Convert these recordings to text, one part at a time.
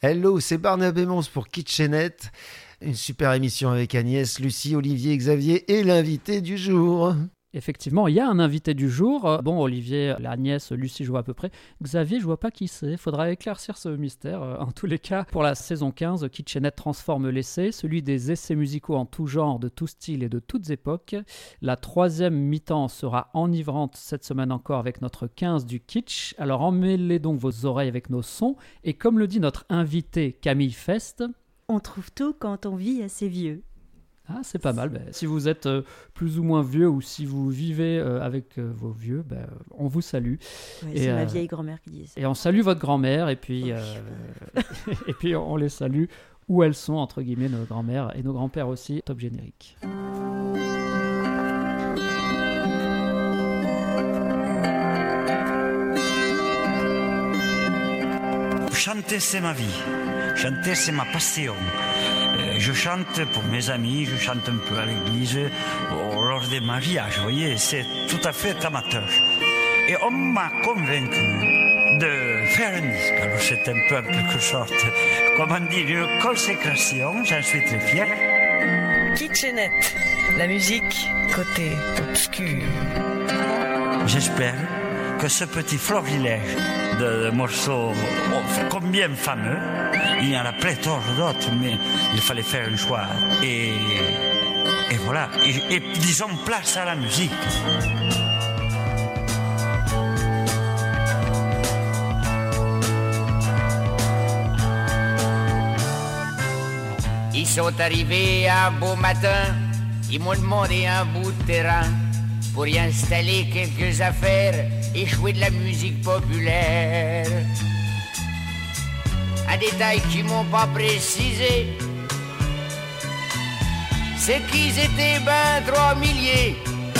Hello, c'est Barnabé Mons pour Kitchenette. Une super émission avec Agnès, Lucie, Olivier, Xavier et l'invité du jour. Effectivement, il y a un invité du jour. Bon, Olivier, Agnès, Lucie, je vois à peu près. Xavier, je vois pas qui c'est. Faudra éclaircir ce mystère. En tous les cas, pour la saison 15, Kitchenette transforme l'essai, celui des essais musicaux en tout genre, de tout style et de toutes époques. La troisième mi-temps sera enivrante cette semaine encore avec notre 15 du kitsch. Alors emmêlez donc vos oreilles avec nos sons. Et comme le dit notre invité Camille Fest... On trouve tout quand on vit assez vieux. Ah, c'est pas mal. Si vous êtes plus ou moins vieux ou si vous vivez avec vos vieux, on vous salue. Ouais, c'est ma vieille grand-mère qui disait ça. Et on salue votre grand-mère et puis, et puis on les salue où elles sont, entre guillemets, nos grand-mères et nos grands-pères aussi. Top générique. Chanter, c'est ma vie. Chanter, c'est ma passion. Je chante pour mes amis, je chante un peu à l'église, lors des mariages, vous voyez, c'est tout à fait amateur. Et on m'a convaincu de faire un disque. Alors c'est un peu en quelque sorte, comment dire, une consécration, j'en suis très fier. Kitchenette, la musique côté obscur. J'espère que ce petit florilège de morceaux combien fameux, il y en a pléthore d'autres, mais il fallait faire un choix. Et voilà, et disons place à la musique. Ils sont arrivés un beau matin, ils m'ont demandé un bout de terrain pour y installer quelques affaires et jouer de la musique populaire. Un détail qu'ils m'ont pas précisé, c'est qu'ils étaient ben 3 milliers.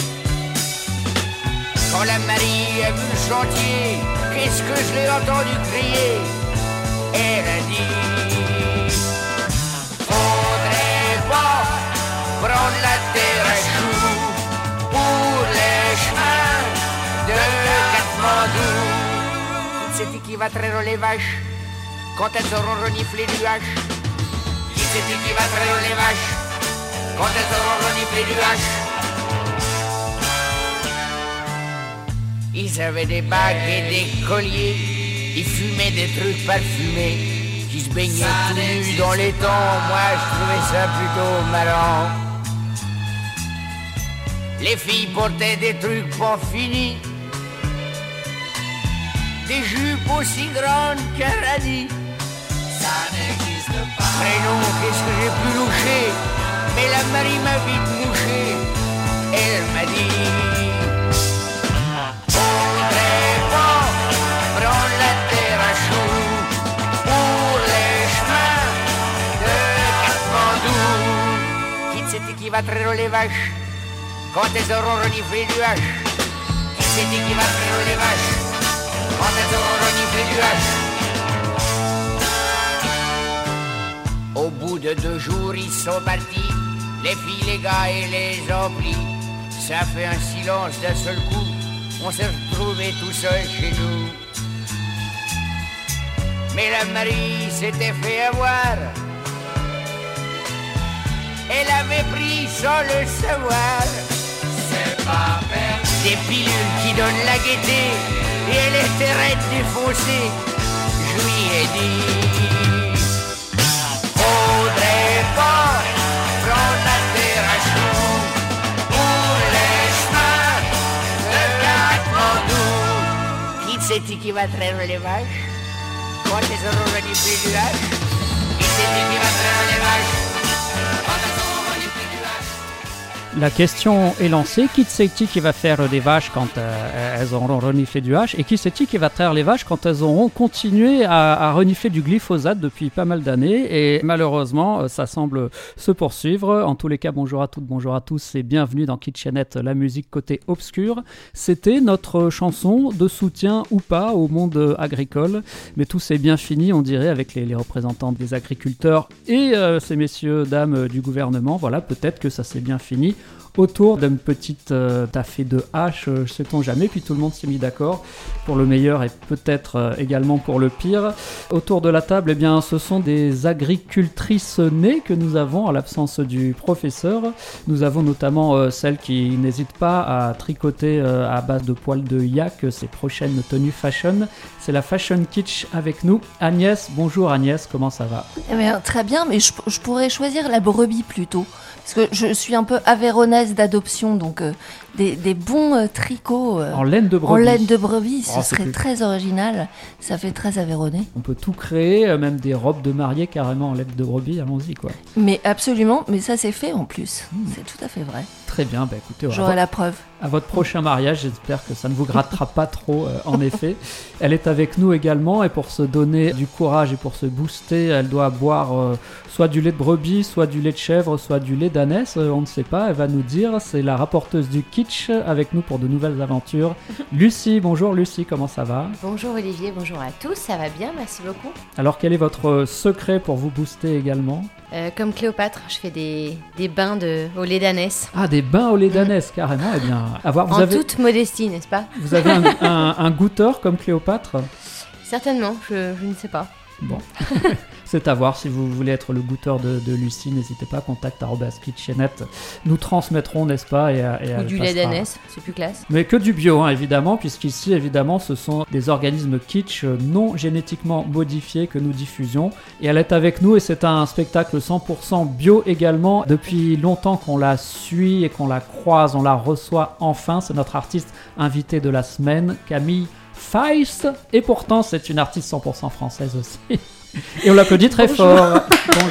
Quand la Marie a vu le chantier, qu'est-ce que je l'ai entendu crier? Elle a dit: faudrait pas prendre la terre à choux pour les chemins de Katmandou. C'est qui va traire les vaches quand elles auront reniflé du hache? Qui c'est qui va traire les vaches quand elles auront reniflé du hache? Ils avaient des bagues et des colliers, ils fumaient des trucs parfumés, qui se baignaient tout nus dans les temps. Moi je trouvais ça plutôt marrant. Les filles portaient des trucs pas finis, des jupes aussi grandes qu'un radis. Ça n'existe pas. Prénom, qu'est-ce que j'ai pu loucher? Mais la Marie m'a vite mouché. Elle m'a dit: faudrait pas prendre la terre à choux pour les chemins de Katmandou. Qui c'est qui va traire les vaches quand elles auront reniflé du hache? Qui c'est qui va traire les vaches quand elles auront reniflé du hache? Au bout de 2 jours, ils sont partis, les filles, les gars et les amplis. Ça fait un silence d'un seul coup, on s'est retrouvés tout seuls chez nous. Mais la Marie s'était fait avoir, elle avait pris sans le savoir. C'est pas perdu. Des pilules qui donnent la gaieté, et elle était raide défoncée. Je lui ai dit: faudrait pas prendre la terre à choux pour les chemins de Katmandou. Qui c'est qui va traire les vaches quand elles auront reniflé du hache? Qui c'est qui va traire les vaches quand elles auront reniflé du hache? La question est lancée. Qui c'est-il qui va faire des vaches quand elles auront reniflé du hache? Et qui c'est-il qui va traire les vaches quand elles auront continué à renifler du glyphosate depuis pas mal d'années? Et malheureusement, ça semble se poursuivre. En tous les cas, bonjour à toutes, bonjour à tous et bienvenue dans Kitchenette, la musique côté obscur. C'était notre chanson de soutien ou pas au monde agricole. Mais tout s'est bien fini, on dirait, avec les représentants des agriculteurs et ces messieurs, dames du gouvernement. Voilà, peut-être que ça s'est bien fini. autour d'une petite taffée de hache, sait-on jamais, puis tout le monde s'est mis d'accord pour le meilleur et peut-être également pour le pire. Autour de la table, eh bien, ce sont des agricultrices nées que nous avons à l'absence du professeur. Nous avons notamment celle qui n'hésite pas à tricoter à base de poils de yak ses prochaines tenues fashion. C'est la Fashion Kitsch avec nous. Agnès, bonjour Agnès, comment ça va ? Eh bien, très bien, mais je pourrais choisir la brebis plutôt. Parce que je suis un peu avéronaise d'adoption, donc des bons tricots en laine de brebis. En laine de brebis, ce serait très original. Ça fait très avéronnais. On peut tout créer, même des robes de mariée carrément en laine de brebis, allons-y quoi. Mais absolument, mais ça c'est fait en plus. C'est tout à fait vrai. Très bien, bah écoutez, j'aurai la preuve. À votre prochain mariage, j'espère que ça ne vous grattera pas trop, en effet. Elle est avec nous également, et pour se donner du courage et pour se booster, elle doit boire soit du lait de brebis, soit du lait de chèvre, soit du lait d'ânesse, on ne sait pas, elle va nous dire. C'est la rapporteuse du kitsch avec nous pour de nouvelles aventures. Lucie, bonjour Lucie, comment ça va ? Bonjour Olivier, bonjour à tous, ça va bien, merci beaucoup. Alors quel est votre secret pour vous booster également ? Comme Cléopâtre, je fais des bains au lait d'ânesse. Ah, des bains au lait d'ânesse, carrément. Eh bien, toute modestie, n'est-ce pas ? Vous avez un goûteur comme Cléopâtre ? Certainement, je ne sais pas. Bon, c'est à voir. Si vous voulez être le goûteur de Lucie, n'hésitez pas, contact@kitchenette. Nous transmettrons, n'est-ce pas, ou du lait d'ânesse, c'est plus classe. Mais que du bio, hein, évidemment, puisqu'ici, évidemment, ce sont des organismes kitsch non génétiquement modifiés que nous diffusions. Et elle est avec nous, et c'est un spectacle 100% bio également. Depuis longtemps qu'on la suit et qu'on la croise, on la reçoit enfin. C'est notre artiste invitée de la semaine, Camille Feist, et pourtant c'est une artiste 100% française aussi. Et on l'applaudit très fort.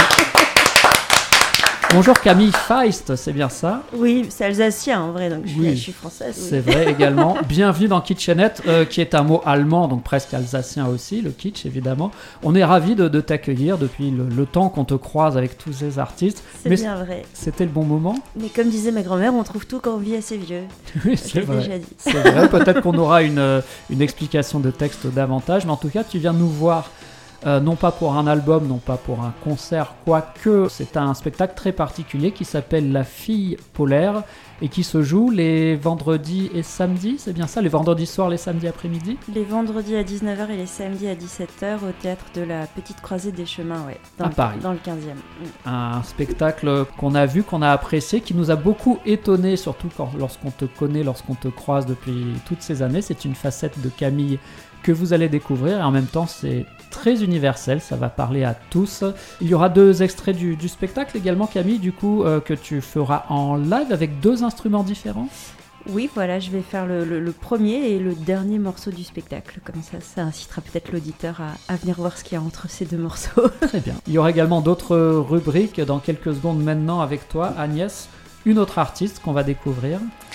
Bonjour Camille Feist, c'est bien ça ? Oui, c'est alsacien en vrai, donc je suis française. Oui. C'est vrai également. Bienvenue dans Kitchenette, qui est un mot allemand, donc presque alsacien aussi, le kitsch évidemment. On est ravis de t'accueillir depuis le temps qu'on te croise avec tous ces artistes. C'est bien vrai. C'était le bon moment ? Mais comme disait ma grand-mère, on trouve tout quand on vit assez vieux. Oui, c'est vrai. Déjà dit. C'est vrai, peut-être qu'on aura une explication de texte davantage, mais en tout cas, tu viens nous voir. Non pas pour un album, non pas pour un concert, quoique c'est un spectacle très particulier qui s'appelle La Fille Polaire et qui se joue les vendredis et samedis, c'est bien ça ? Les vendredis soirs, les samedis après-midi ? Les vendredis à 19h et les samedis à 17h au théâtre de la Petite Croisée des Chemins, à Paris. Dans le 15e. Un spectacle qu'on a vu, qu'on a apprécié, qui nous a beaucoup étonné, surtout lorsqu'on te connaît, lorsqu'on te croise depuis toutes ces années. C'est une facette de Camille que vous allez découvrir, et en même temps c'est très universel, ça va parler à tous. Il y aura 2 extraits du spectacle également, Camille, du coup, que tu feras en live avec 2 instruments différents. Oui, voilà, je vais faire le premier et le dernier morceau du spectacle, comme ça incitera peut-être l'auditeur à venir voir ce qu'il y a entre ces 2 morceaux. Très bien. Il y aura également d'autres rubriques dans quelques secondes maintenant avec toi, Agnès, une autre artiste qu'on va découvrir.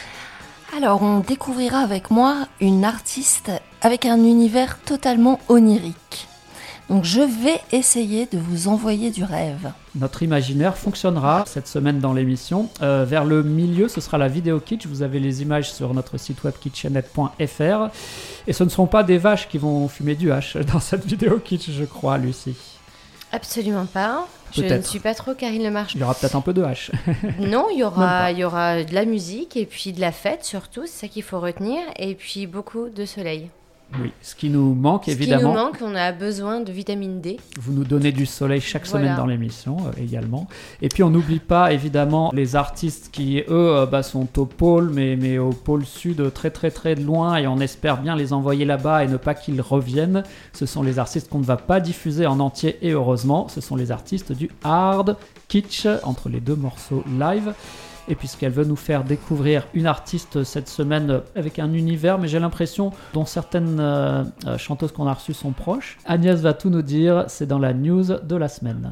Alors, on découvrira avec moi une artiste avec un univers totalement onirique. Donc, je vais essayer de vous envoyer du rêve. Notre imaginaire fonctionnera cette semaine dans l'émission. Vers le milieu, ce sera la vidéo kitsch. Vous avez les images sur notre site web kitchenette.fr. Et ce ne seront pas des vaches qui vont fumer du hache dans cette vidéo kitsch, je crois, Lucie. Absolument pas. Peut-être. Je ne suis pas trop Karine Le Marchand. Il y aura peut-être un peu de hache. Non, il y aura de la musique et puis de la fête surtout, c'est ça qu'il faut retenir. Et puis beaucoup de soleil. Oui, ce qui nous manque évidemment. Ce qui nous manque, on a besoin de vitamine D. Vous nous donnez du soleil chaque semaine dans l'émission également. Et puis on n'oublie pas évidemment les artistes qui, eux, sont au pôle, mais au pôle sud très très très loin, et on espère bien les envoyer là-bas et ne pas qu'ils reviennent. Ce sont les artistes qu'on ne va pas diffuser en entier, et heureusement, ce sont les artistes du hard kitsch entre les 2 morceaux live. Et puisqu'elle veut nous faire découvrir une artiste cette semaine avec un univers, mais j'ai l'impression dont certaines chanteuses qu'on a reçues sont proches, Agnès va tout nous dire, c'est dans la news de la semaine.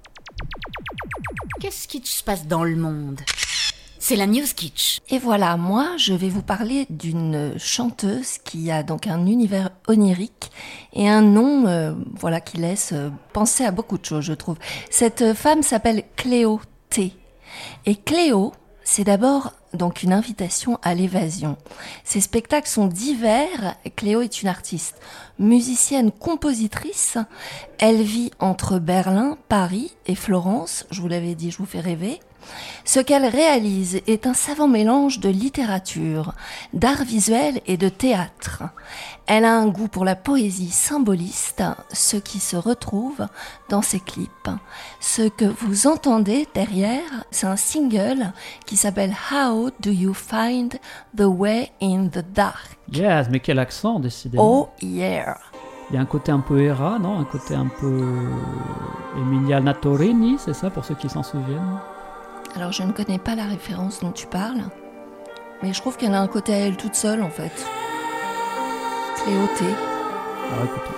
Qu'est-ce qui se passe dans le monde ? C'est la news kitsch. Et voilà, moi je vais vous parler d'une chanteuse qui a donc un univers onirique et un nom qui laisse penser à beaucoup de choses, je trouve. Cette femme s'appelle Cléo T. Et Cléo, c'est d'abord donc une invitation à l'évasion. Ses spectacles sont divers. Cléo est une artiste, musicienne, compositrice. Elle vit entre Berlin, Paris et Florence. Je vous l'avais dit, je vous fais rêver. Ce qu'elle réalise est un savant mélange de littérature, d'art visuel et de théâtre. Elle a un goût pour la poésie symboliste, ce qui se retrouve dans ses clips. Ce que vous entendez derrière, c'est un single qui s'appelle How Do You Find the Way in the Dark? Yes, mais quel accent, décidément. Oh yeah! Il y a un côté un peu Hera, non? Un côté un peu Emilia Torini, c'est ça, pour ceux qui s'en souviennent? Alors je ne connais pas la référence dont tu parles, mais je trouve qu'elle a un côté à elle toute seule en fait. Cléoté. Alors écoutons.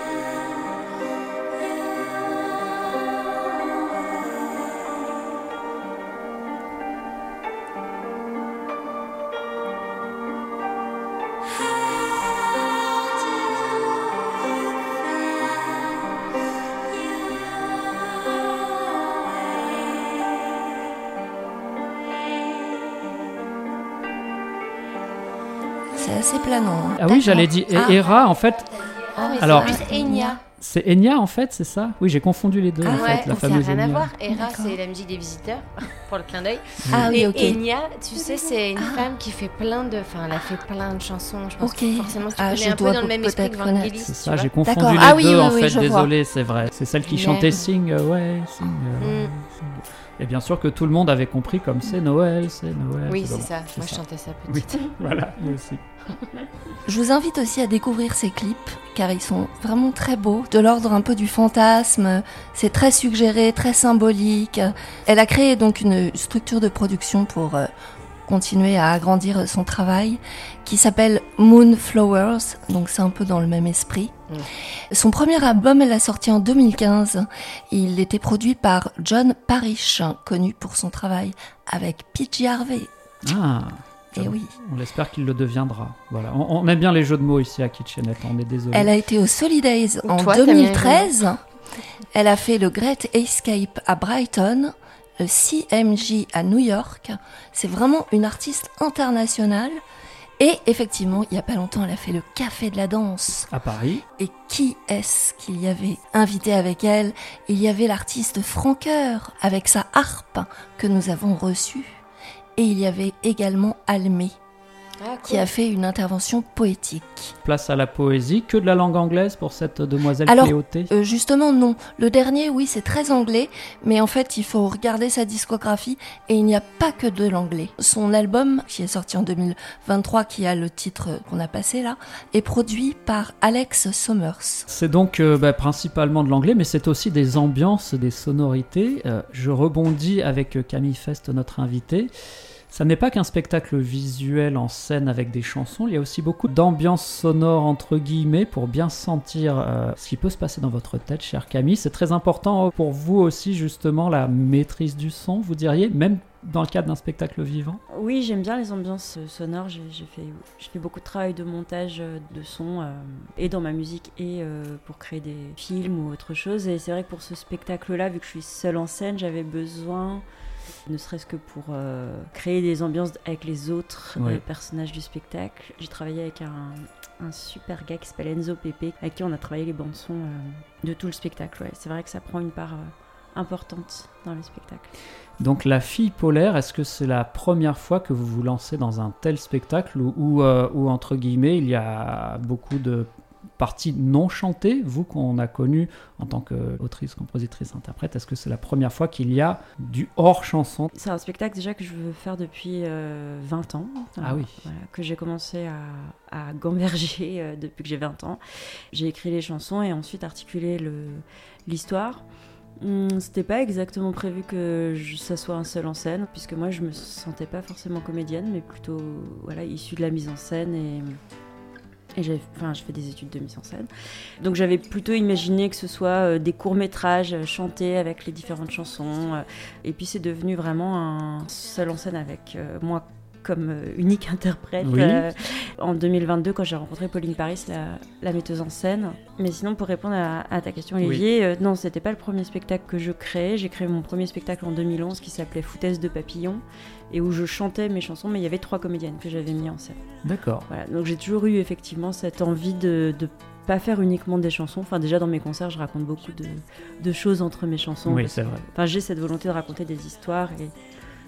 C'est assez planant. Hein. Ah oui, j'allais dire Hera, en fait. Ah, mais Alors, c'est plus Enya. C'est Enya, en fait, c'est ça? Oui, j'ai confondu les deux, en fait, la fameuse ça n'a rien à Enya. voir. Hera, c'est la musique des visiteurs, pour le clin d'œil. Ah oui, ok. Et Enya, tu sais, c'est une femme qui fait plein de... Enfin, elle a fait plein de chansons. Je pense que forcément, tu connais un peu dans le même esprit que Vangelis. C'est ça, j'ai confondu les deux, en fait, désolé, c'est vrai. C'est celle qui chantait Sing Away, Sing Away. Et bien sûr que tout le monde avait compris comme c'est Noël, c'est Noël. Oui, c'est ça. Moi, je chantais ça petite. Oui, voilà, moi aussi. Je vous invite aussi à découvrir ses clips, car ils sont vraiment très beaux, de l'ordre un peu du fantasme. C'est très suggéré, très symbolique. Elle a créé donc une structure de production pour continuer à agrandir son travail, qui s'appelle Moonflowers, donc c'est un peu dans le même esprit. Son premier album, elle l'a sorti en 2015. Il était produit par John Parrish, connu pour son travail avec PJ Harvey. Ah, et oui. On espère qu'il le deviendra. Voilà. On aime bien les jeux de mots ici à Kitchenette, on est désolé. Elle a été au Solidays en 2013. Elle a fait le Great Escape à Brighton, le CMJ à New York. C'est vraiment une artiste internationale. Et effectivement, il n'y a pas longtemps, elle a fait le Café de la Danse. À Paris. Et qui est-ce qu'il y avait invité avec elle? Il y avait l'artiste Francoeur avec sa harpe que nous avons reçue. Et il y avait également Almé, qui a fait une intervention poétique. Place à la poésie, que de la langue anglaise pour cette demoiselle Cléoté? Justement non, le dernier oui c'est très anglais, mais en fait il faut regarder sa discographie et il n'y a pas que de l'anglais. Son album qui est sorti en 2023, qui a le titre qu'on a passé là, est produit par Alex Sommers. C'est donc principalement de l'anglais, mais c'est aussi des ambiances, des sonorités. Je rebondis avec Camille Fest, notre invitée. Ça n'est pas qu'un spectacle visuel en scène avec des chansons, il y a aussi beaucoup d'ambiance sonore entre guillemets pour bien sentir ce qui peut se passer dans votre tête, chère Camille. C'est très important pour vous aussi justement la maîtrise du son, vous diriez, même dans le cadre d'un spectacle vivant? Oui, j'aime bien les ambiances sonores. J'ai fait beaucoup de travail de montage de son et dans ma musique et pour créer des films ou autre chose. Et c'est vrai que pour ce spectacle-là, vu que je suis seule en scène, j'avais besoin, ne serait-ce que pour créer des ambiances avec les autres personnages du spectacle. J'ai travaillé avec un super gars qui s'appelle Enzo Pepe, avec qui on a travaillé les bandes-sons de tout le spectacle. Ouais. C'est vrai que ça prend une part importante dans le spectacle. Donc La Fille Polaire, est-ce que c'est la première fois que vous vous lancez dans un tel spectacle où entre guillemets, il y a beaucoup de partie non chantée, vous qu'on a connu en tant qu'autrice, compositrice, interprète, est-ce que c'est la première fois qu'il y a du hors-chanson? C'est un spectacle déjà que je veux faire depuis 20 ans. Ah oui. Voilà, que j'ai commencé à gamberger depuis que j'ai 20 ans. J'ai écrit les chansons et ensuite articulé l'histoire. C'était pas exactement prévu que ça soit un seul en scène, puisque moi je me sentais pas forcément comédienne, mais plutôt issue de la mise en scène et je fais des études de mise en scène. Donc j'avais plutôt imaginé que ce soit des courts-métrages chantés avec les différentes chansons. Et puis c'est devenu vraiment un seul en scène avec moi comme unique interprète en 2022 quand j'ai rencontré Pauline Paris, la metteuse en scène. Mais sinon, pour répondre à ta question, Olivier, non, c'était pas le premier spectacle que je créais. J'ai créé mon premier spectacle en 2011 qui s'appelait Foutaise de papillon et où je chantais mes chansons, mais il y avait 3 comédiennes que j'avais mis en scène. D'accord. Voilà, donc j'ai toujours eu effectivement cette envie de pas faire uniquement des chansons. Enfin, déjà dans mes concerts, je raconte beaucoup de choses entre mes chansons. Oui, c'est vrai. Enfin, j'ai cette volonté de raconter des histoires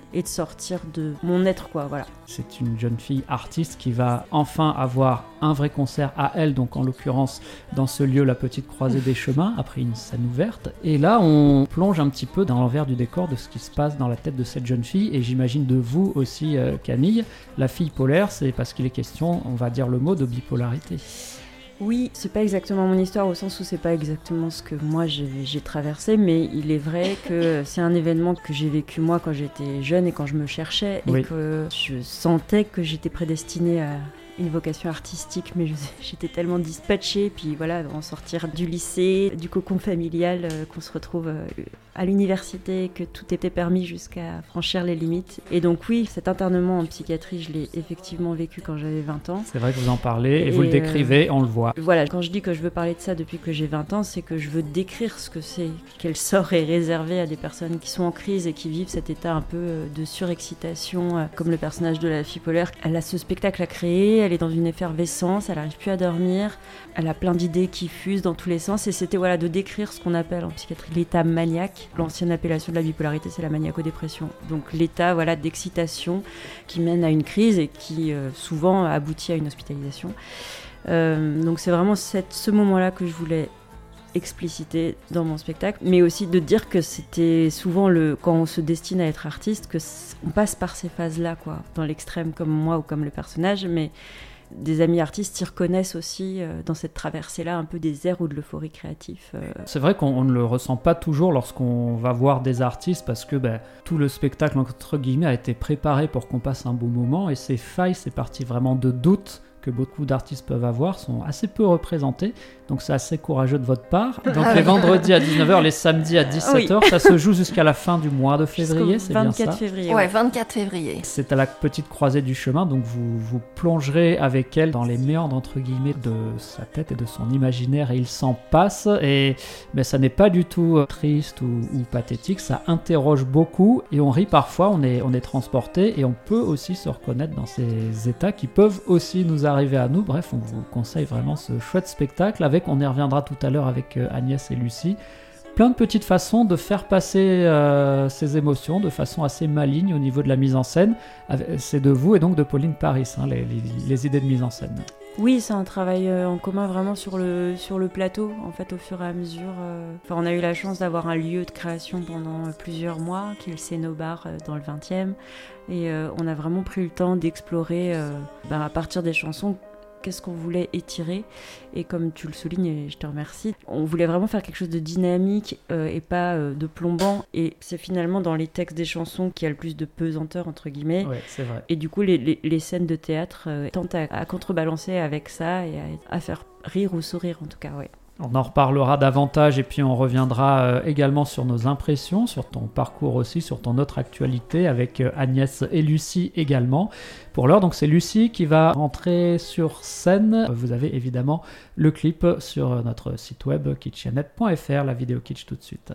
et de sortir de mon être, quoi, voilà. C'est une jeune fille artiste qui va enfin avoir un vrai concert à elle, donc en l'occurrence dans ce lieu, la Petite Croisée des Chemins, après une scène ouverte. Et là, on plonge un petit peu dans l'envers du décor de ce qui se passe dans la tête de cette jeune fille, et j'imagine de vous aussi, Camille. La fille polaire, c'est parce qu'il est question, on va dire le mot, de bipolarité. Oui, c'est pas exactement mon histoire au sens où c'est pas exactement ce que moi j'ai traversé, mais il est vrai que c'est un événement que j'ai vécu moi quand j'étais jeune et quand je me cherchais, et que je sentais que j'étais prédestinée à une vocation artistique, mais j'étais tellement dispatchée, puis voilà, en sortir du lycée, du cocon familial, qu'on se retrouve à l'université, que tout était permis jusqu'à franchir les limites. Et donc oui, cet internement en psychiatrie, je l'ai effectivement vécu quand j'avais 20 ans. C'est vrai que vous en parlez et vous le décrivez, on le voit. Voilà, quand je dis que je veux parler de ça depuis que j'ai 20 ans, c'est que je veux décrire ce que c'est, quel sort est réservé à des personnes qui sont en crise et qui vivent cet état un peu de surexcitation, comme le personnage de la fille polaire. Elle a ce spectacle à créer, elle est dans une effervescence, elle n'arrive plus à dormir, elle a plein d'idées qui fusent dans tous les sens, et c'était voilà, de décrire ce qu'on appelle en psychiatrie l'état maniaque. L'ancienne appellation de la bipolarité, c'est la maniaco-dépression. Donc l'état voilà, d'excitation qui mène à une crise et qui souvent aboutit à une hospitalisation. Donc c'est vraiment ce moment-là que je voulais expliciter dans mon spectacle, mais aussi de dire que c'était souvent quand on se destine à être artiste, on passe par ces phases-là, quoi, dans l'extrême comme moi ou comme le personnage, mais des amis artistes s'y reconnaissent aussi dans cette traversée-là, un peu des airs ou de l'euphorie créative. C'est vrai qu'on ne le ressent pas toujours lorsqu'on va voir des artistes, parce que tout le spectacle, entre guillemets, a été préparé pour qu'on passe un bon moment, et ces failles, ces parties vraiment de doute que beaucoup d'artistes peuvent avoir sont assez peu représentées, donc c'est assez courageux de votre part. Donc les vendredis à 19h, les samedis à 17h, oui. Ça se joue jusqu'à la fin du mois de février, c'est bien ça ? 24 février. Ouais, 24 février. C'est à la Petite Croisée du Chemin, donc vous plongerez avec elle dans les méandres entre guillemets de sa tête et de son imaginaire, et il s'en passe, et ça n'est pas du tout triste ou pathétique, ça interroge beaucoup, et on rit parfois, on est transporté, et on peut aussi se reconnaître dans ces états qui peuvent aussi nous arriver à nous. Bref, on vous conseille vraiment ce chouette spectacle avec, on y reviendra tout à l'heure avec Agnès et Lucie, plein de petites façons de faire passer ces émotions de façon assez maligne au niveau de la mise en scène. C'est de vous et donc de Pauline Paris, hein, les idées de mise en scène. Oui, c'est un travail en commun vraiment sur le plateau, en fait, au fur et à mesure. On a eu la chance d'avoir un lieu de création pendant plusieurs mois, qui est le Cénobar dans le 20e, et on a vraiment pris le temps d'explorer, à partir des chansons, qu'est-ce qu'on voulait étirer, et comme tu le soulignes, et je te remercie, on voulait vraiment faire quelque chose de dynamique et pas de plombant, et c'est finalement dans les textes des chansons qu'il y a le plus de pesanteur, entre guillemets. Ouais, c'est vrai. Et du coup les scènes de théâtre tentent à contrebalancer avec ça et à faire rire ou sourire, en tout cas, ouais. On en reparlera davantage, et puis on reviendra également sur nos impressions, sur ton parcours aussi, sur ton autre actualité avec Agnès et Lucie également. Pour l'heure, donc c'est Lucie qui va rentrer sur scène. Vous avez évidemment le clip sur notre site web kitschennette.fr, la vidéo kitsch tout de suite.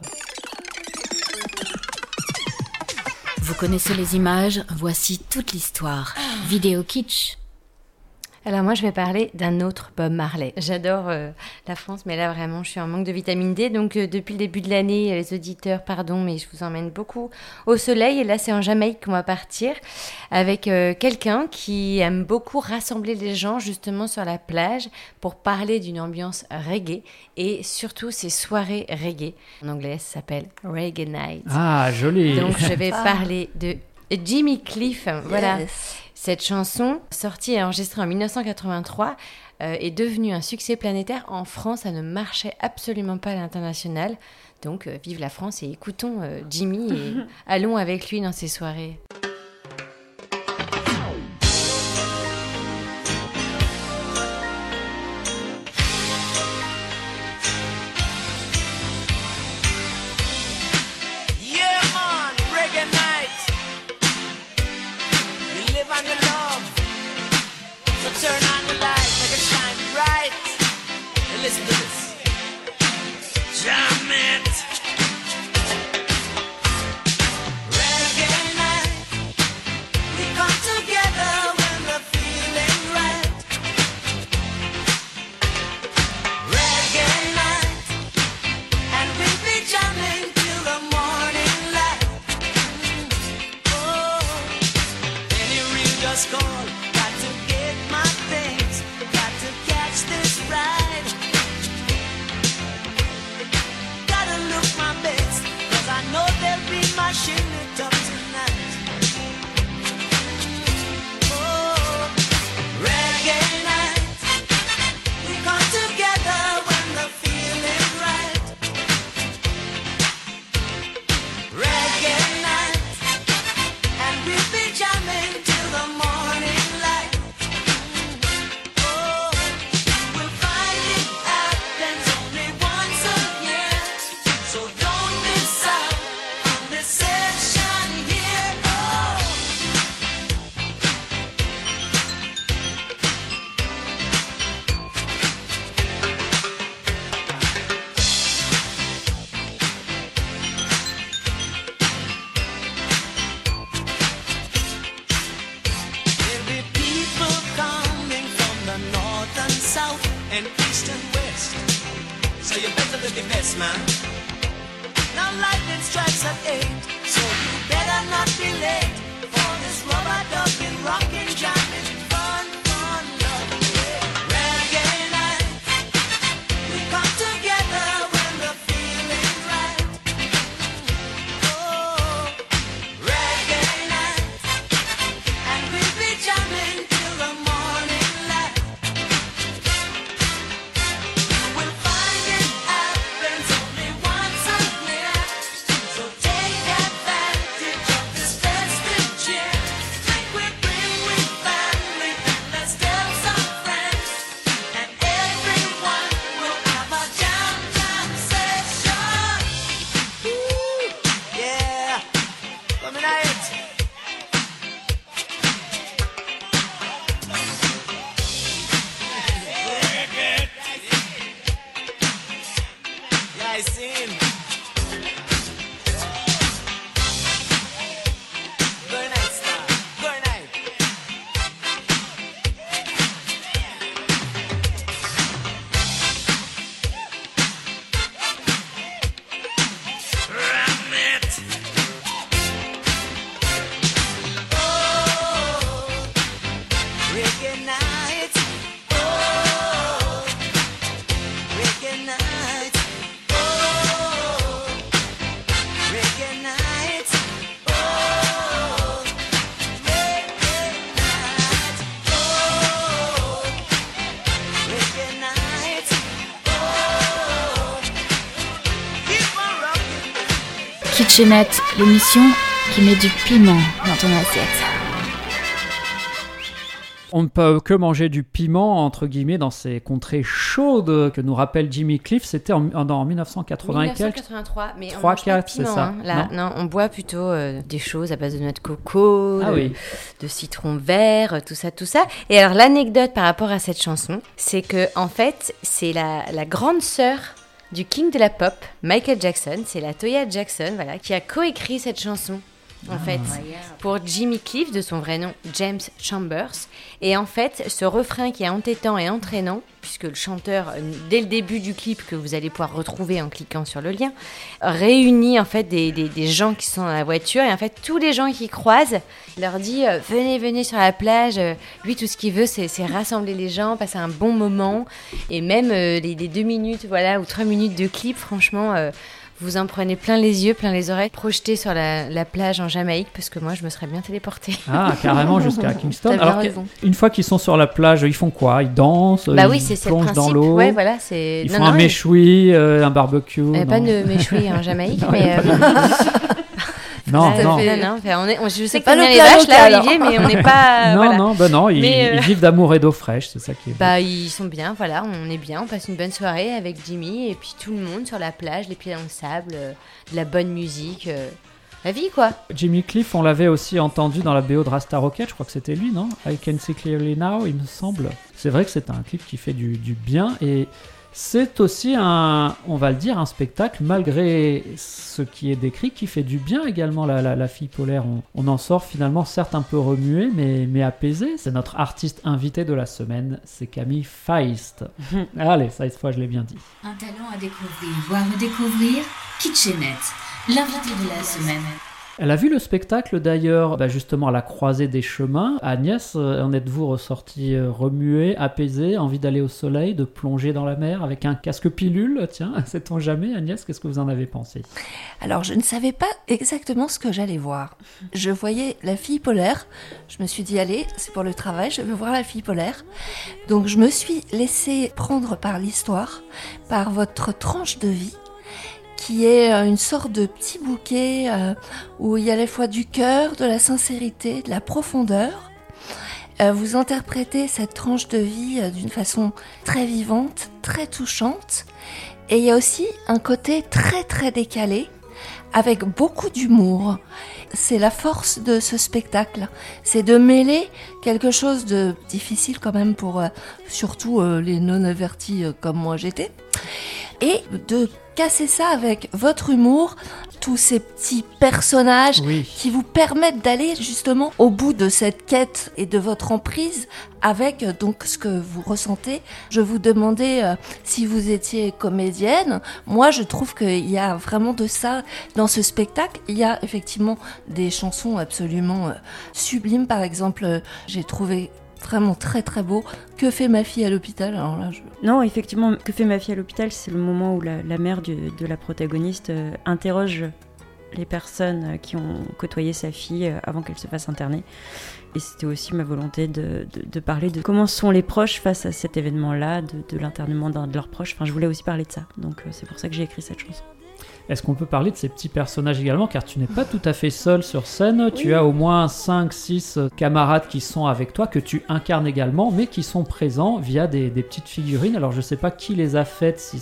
Vous connaissez les images, voici toute l'histoire. Vidéo kitsch. Alors moi je vais parler d'un autre Bob Marley. J'adore la France, mais là vraiment je suis en manque de vitamine D, donc depuis le début de l'année, les auditeurs, pardon, mais je vous emmène beaucoup au soleil, et là c'est en Jamaïque qu'on va partir avec quelqu'un qui aime beaucoup rassembler les gens justement sur la plage pour parler d'une ambiance reggae, et surtout ces soirées reggae. En anglais ça s'appelle Reggae Night. Ah, joli. Donc je vais parler de Jimmy Cliff, voilà. Yes. Cette chanson, sortie et enregistrée en 1983, est devenue un succès planétaire. En France, ça ne marchait absolument pas à l'international. Donc, vive la France, et écoutons Jimmy et allons avec lui dans ces soirées. Listen to this. Jam it. Reggae night. man. Now lightning strikes at 8, so you better not be late for this rubber ducking, rocking, jamming, fun, fun, loving way. Reggae night, we come together when the feeling's right. Oh, reggae night, and we'll be jamming till the morning light. You will find it happens only once a year, so take advantage of this festive cheer. Think we bring with family and let's tell some friends, and everyone will have a jam session. Woo, yeah, coming at it. Yeah, I seen. Good night, star. Good night. Ram it. Oh, reggae night. Oh, reggae night. Oh, reggae night. Oh, reggae night. Oh, reggae night. Oh, keep on rocking. Kitchenette, l'émission qui met du piment dans ton assiette. On ne peut que manger du piment, entre guillemets, dans ces contrées chaudes que nous rappelle Jimmy Cliff. C'était en 1980 et quelques. 1983, mais 3, on mange pas de 4, c'est piment, ça. hein. Là, non, on boit plutôt des choses à base de noix de coco, Ah de, oui. de citron vert, tout ça, tout ça. Et alors, l'anecdote par rapport à cette chanson, c'est que, en fait, c'est la grande sœur du king de la pop, Michael Jackson. C'est la Toya Jackson, voilà, qui a coécrit cette chanson. En fait, pour Jimmy Cliff, de son vrai nom James Chambers. Et en fait, ce refrain qui est entêtant et entraînant, puisque le chanteur, dès le début du clip, que vous allez pouvoir retrouver en cliquant sur le lien, réunit en fait des gens qui sont dans la voiture. Et en fait, tous les gens qui croisent leur dit venez sur la plage. Lui, tout ce qu'il veut, c'est rassembler les gens, passer un bon moment. Et même les 2 minutes, voilà, ou 3 minutes de clip, franchement... vous en prenez plein les yeux, plein les oreilles, projetés sur la plage en Jamaïque, parce que moi, je me serais bien téléportée. Ah, carrément jusqu'à Kingston. T'as bien Alors, raison. une fois qu'ils sont sur la plage, ils font quoi? Ils dansent, Bah oui, ils c'est le plongent principe. dans l'eau, Ouais, voilà, c'est... ils font un méchoui, un barbecue. Pas non. de méchoui en Jamaïque, Non, mais... Non, ça non. fait- non, enfin, je sais que pas t'aimes bien le les plat vaches, là, local, Olivier, mais on n'est pas... Non, voilà. non, Mais, ils vivent d'amour et d'eau fraîche, c'est ça qui est beau. Bah, ils sont bien, voilà, on est bien, on passe une bonne soirée avec Jimmy, et puis tout le monde sur la plage, les pieds dans le sable, de la bonne musique, la vie, quoi. Jimmy Cliff, on l'avait aussi entendu dans la BO de Rasta Rocket, je crois que c'était lui, non? I Can See Clearly Now, il me semble. C'est vrai que c'est un clip qui fait du bien, et c'est aussi on va le dire, un spectacle, malgré ce qui est décrit, qui fait du bien également. La fille polaire, on en sort finalement certes un peu remué, mais apaisé. C'est notre artiste invité de la semaine, c'est Camille Feist. Allez, ça, cette fois je l'ai bien dit. Un talent à découvrir, voire redécouvrir, Kitchenette, l'invité de la semaine. Elle a vu le spectacle d'ailleurs, justement à la croisée des chemins. Agnès, en êtes-vous ressortie remuée, apaisée, envie d'aller au soleil, de plonger dans la mer avec un casque pilule? Tiens, sait-on jamais, Agnès, qu'est-ce que vous en avez pensé? Alors, je ne savais pas exactement ce que j'allais voir. Je voyais la fille polaire. Je me suis dit, allez, c'est pour le travail, je veux voir la fille polaire. Donc, je me suis laissée prendre par l'histoire, par votre tranche de vie, qui est une sorte de petit bouquet où il y a à la fois du cœur, de la sincérité, de la profondeur. Vous interprétez cette tranche de vie d'une façon très vivante, très touchante. Et il y a aussi un côté très très décalé, avec beaucoup d'humour. C'est la force de ce spectacle, c'est de mêler quelque chose de difficile quand même pour surtout les non-avertis comme moi j'étais, et de casser ça avec votre humour, tous ces petits personnages qui vous permettent d'aller justement au bout de cette quête et de votre emprise avec donc ce que vous ressentez. Je vous demandais si vous étiez comédienne. Moi, je trouve qu'il y a vraiment de ça dans ce spectacle. Il y a effectivement des chansons absolument sublimes. Par exemple, j'ai trouvé vraiment très très beau. Que fait ma fille à l'hôpital? Alors là, Non, effectivement, Que fait ma fille à l'hôpital, c'est le moment où la mère de la protagoniste interroge les personnes qui ont côtoyé sa fille avant qu'elle se fasse interner. Et c'était aussi ma volonté de parler de comment sont les proches face à cet événement-là, de l'internement d'un de leurs proches. Enfin, je voulais aussi parler de ça. Donc c'est pour ça que j'ai écrit cette chanson. Est-ce qu'on peut parler de ces petits personnages également, car tu n'es pas tout à fait seul sur scène, tu as au moins 5-6 camarades qui sont avec toi, que tu incarnes également, mais qui sont présents via des petites figurines. Alors je ne sais pas qui les a faites,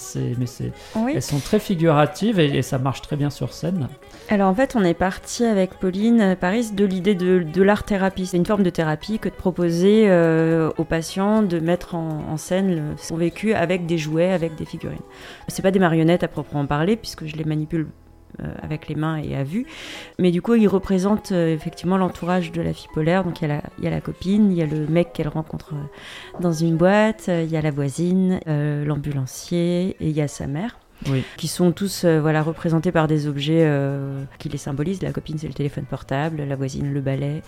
elles sont très figuratives et ça marche très bien sur scène. Alors en fait, on est parti avec Pauline Paris de l'idée de l'art-thérapie. C'est une forme de thérapie que de proposer aux patients de mettre en scène son vécu avec des jouets, avec des figurines. C'est pas des marionnettes à proprement parler, puisque je les manipule avec les mains et à vue. Mais du coup, ils représentent effectivement l'entourage de la fille polaire. Donc il y a la copine, il y a le mec qu'elle rencontre dans une boîte, il y a la voisine, l'ambulancier et il y a sa mère. Oui. Qui sont tous représentés par des objets qui les symbolisent. La copine, c'est le téléphone portable, la voisine, le balai,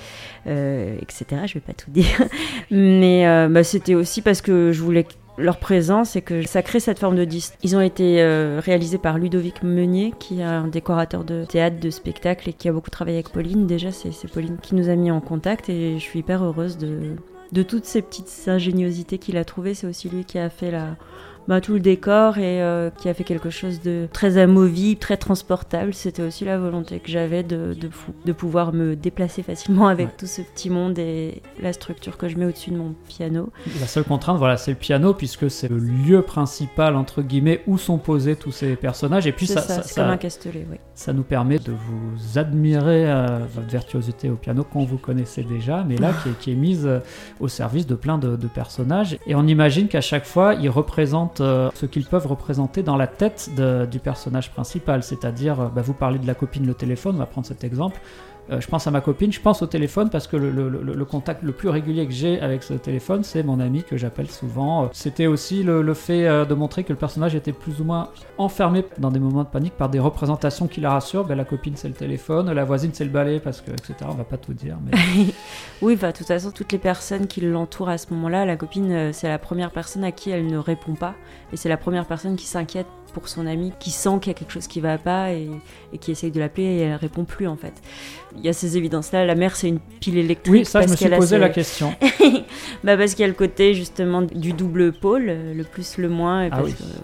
etc. Je vais pas tout dire. Mais c'était aussi parce que je voulais leur présence et que ça crée cette forme de distance. Ils ont été réalisés par Ludovic Meunier, qui est un décorateur de théâtre, de spectacle et qui a beaucoup travaillé avec Pauline. Déjà, c'est Pauline qui nous a mis en contact et je suis hyper heureuse de toutes ces petites ingéniosités qu'il a trouvées. C'est aussi lui qui a fait tout le décor et qui a fait quelque chose de très amovible, très transportable. C'était aussi la volonté que j'avais de pouvoir me déplacer facilement avec tout ce petit monde et la structure que je mets au-dessus de mon piano. La seule contrainte, c'est le piano, puisque c'est le lieu principal, entre guillemets, où sont posés tous ces personnages. Et puis c'est comme un castelet, oui. Ça nous permet de vous admirer votre virtuosité au piano qu'on vous connaissait déjà, mais là qui est mise au service de plein de personnages. Et on imagine qu'à chaque fois, ils représentent ce qu'ils peuvent représenter dans la tête du personnage principal, c'est-à-dire, vous parlez de la copine, le téléphone, on va prendre cet exemple. Je pense à ma copine, je pense au téléphone parce que le contact le plus régulier que j'ai avec ce téléphone, c'est mon ami que j'appelle souvent. C'était aussi le fait de montrer que le personnage était plus ou moins enfermé dans des moments de panique par des représentations qui la rassurent. La copine, c'est le téléphone, la voisine, c'est le balai, parce que, etc. On va pas tout dire. Mais... Oui, de toute façon, toutes les personnes qui l'entourent à ce moment-là, la copine, c'est la première personne à qui elle ne répond pas. Et c'est la première personne qui s'inquiète pour son amie, qui sent qu'il y a quelque chose qui va pas et qui essaye de l'appeler et elle répond plus en fait. Il y a ces évidences-là. La mère, c'est une pile électrique. Oui, ça, je me suis posé la question. Parce qu'il y a le côté justement du double pôle, le plus, le moins. Et parce que,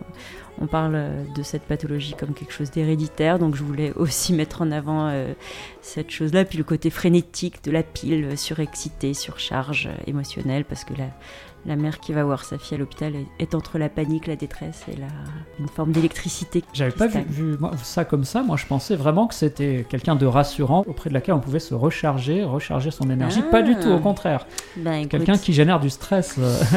on parle de cette pathologie comme quelque chose d'héréditaire, donc je voulais aussi mettre en avant cette chose-là, puis le côté frénétique de la pile, surexcitée, surcharge émotionnelle, parce que la mère qui va voir sa fille à l'hôpital est entre la panique, la détresse et une forme d'électricité. J'avais pas vu ça comme ça. Moi, je pensais vraiment que c'était quelqu'un de rassurant auprès de laquelle on pouvait se recharger son énergie. Pas du tout, au contraire. Quelqu'un qui génère du stress.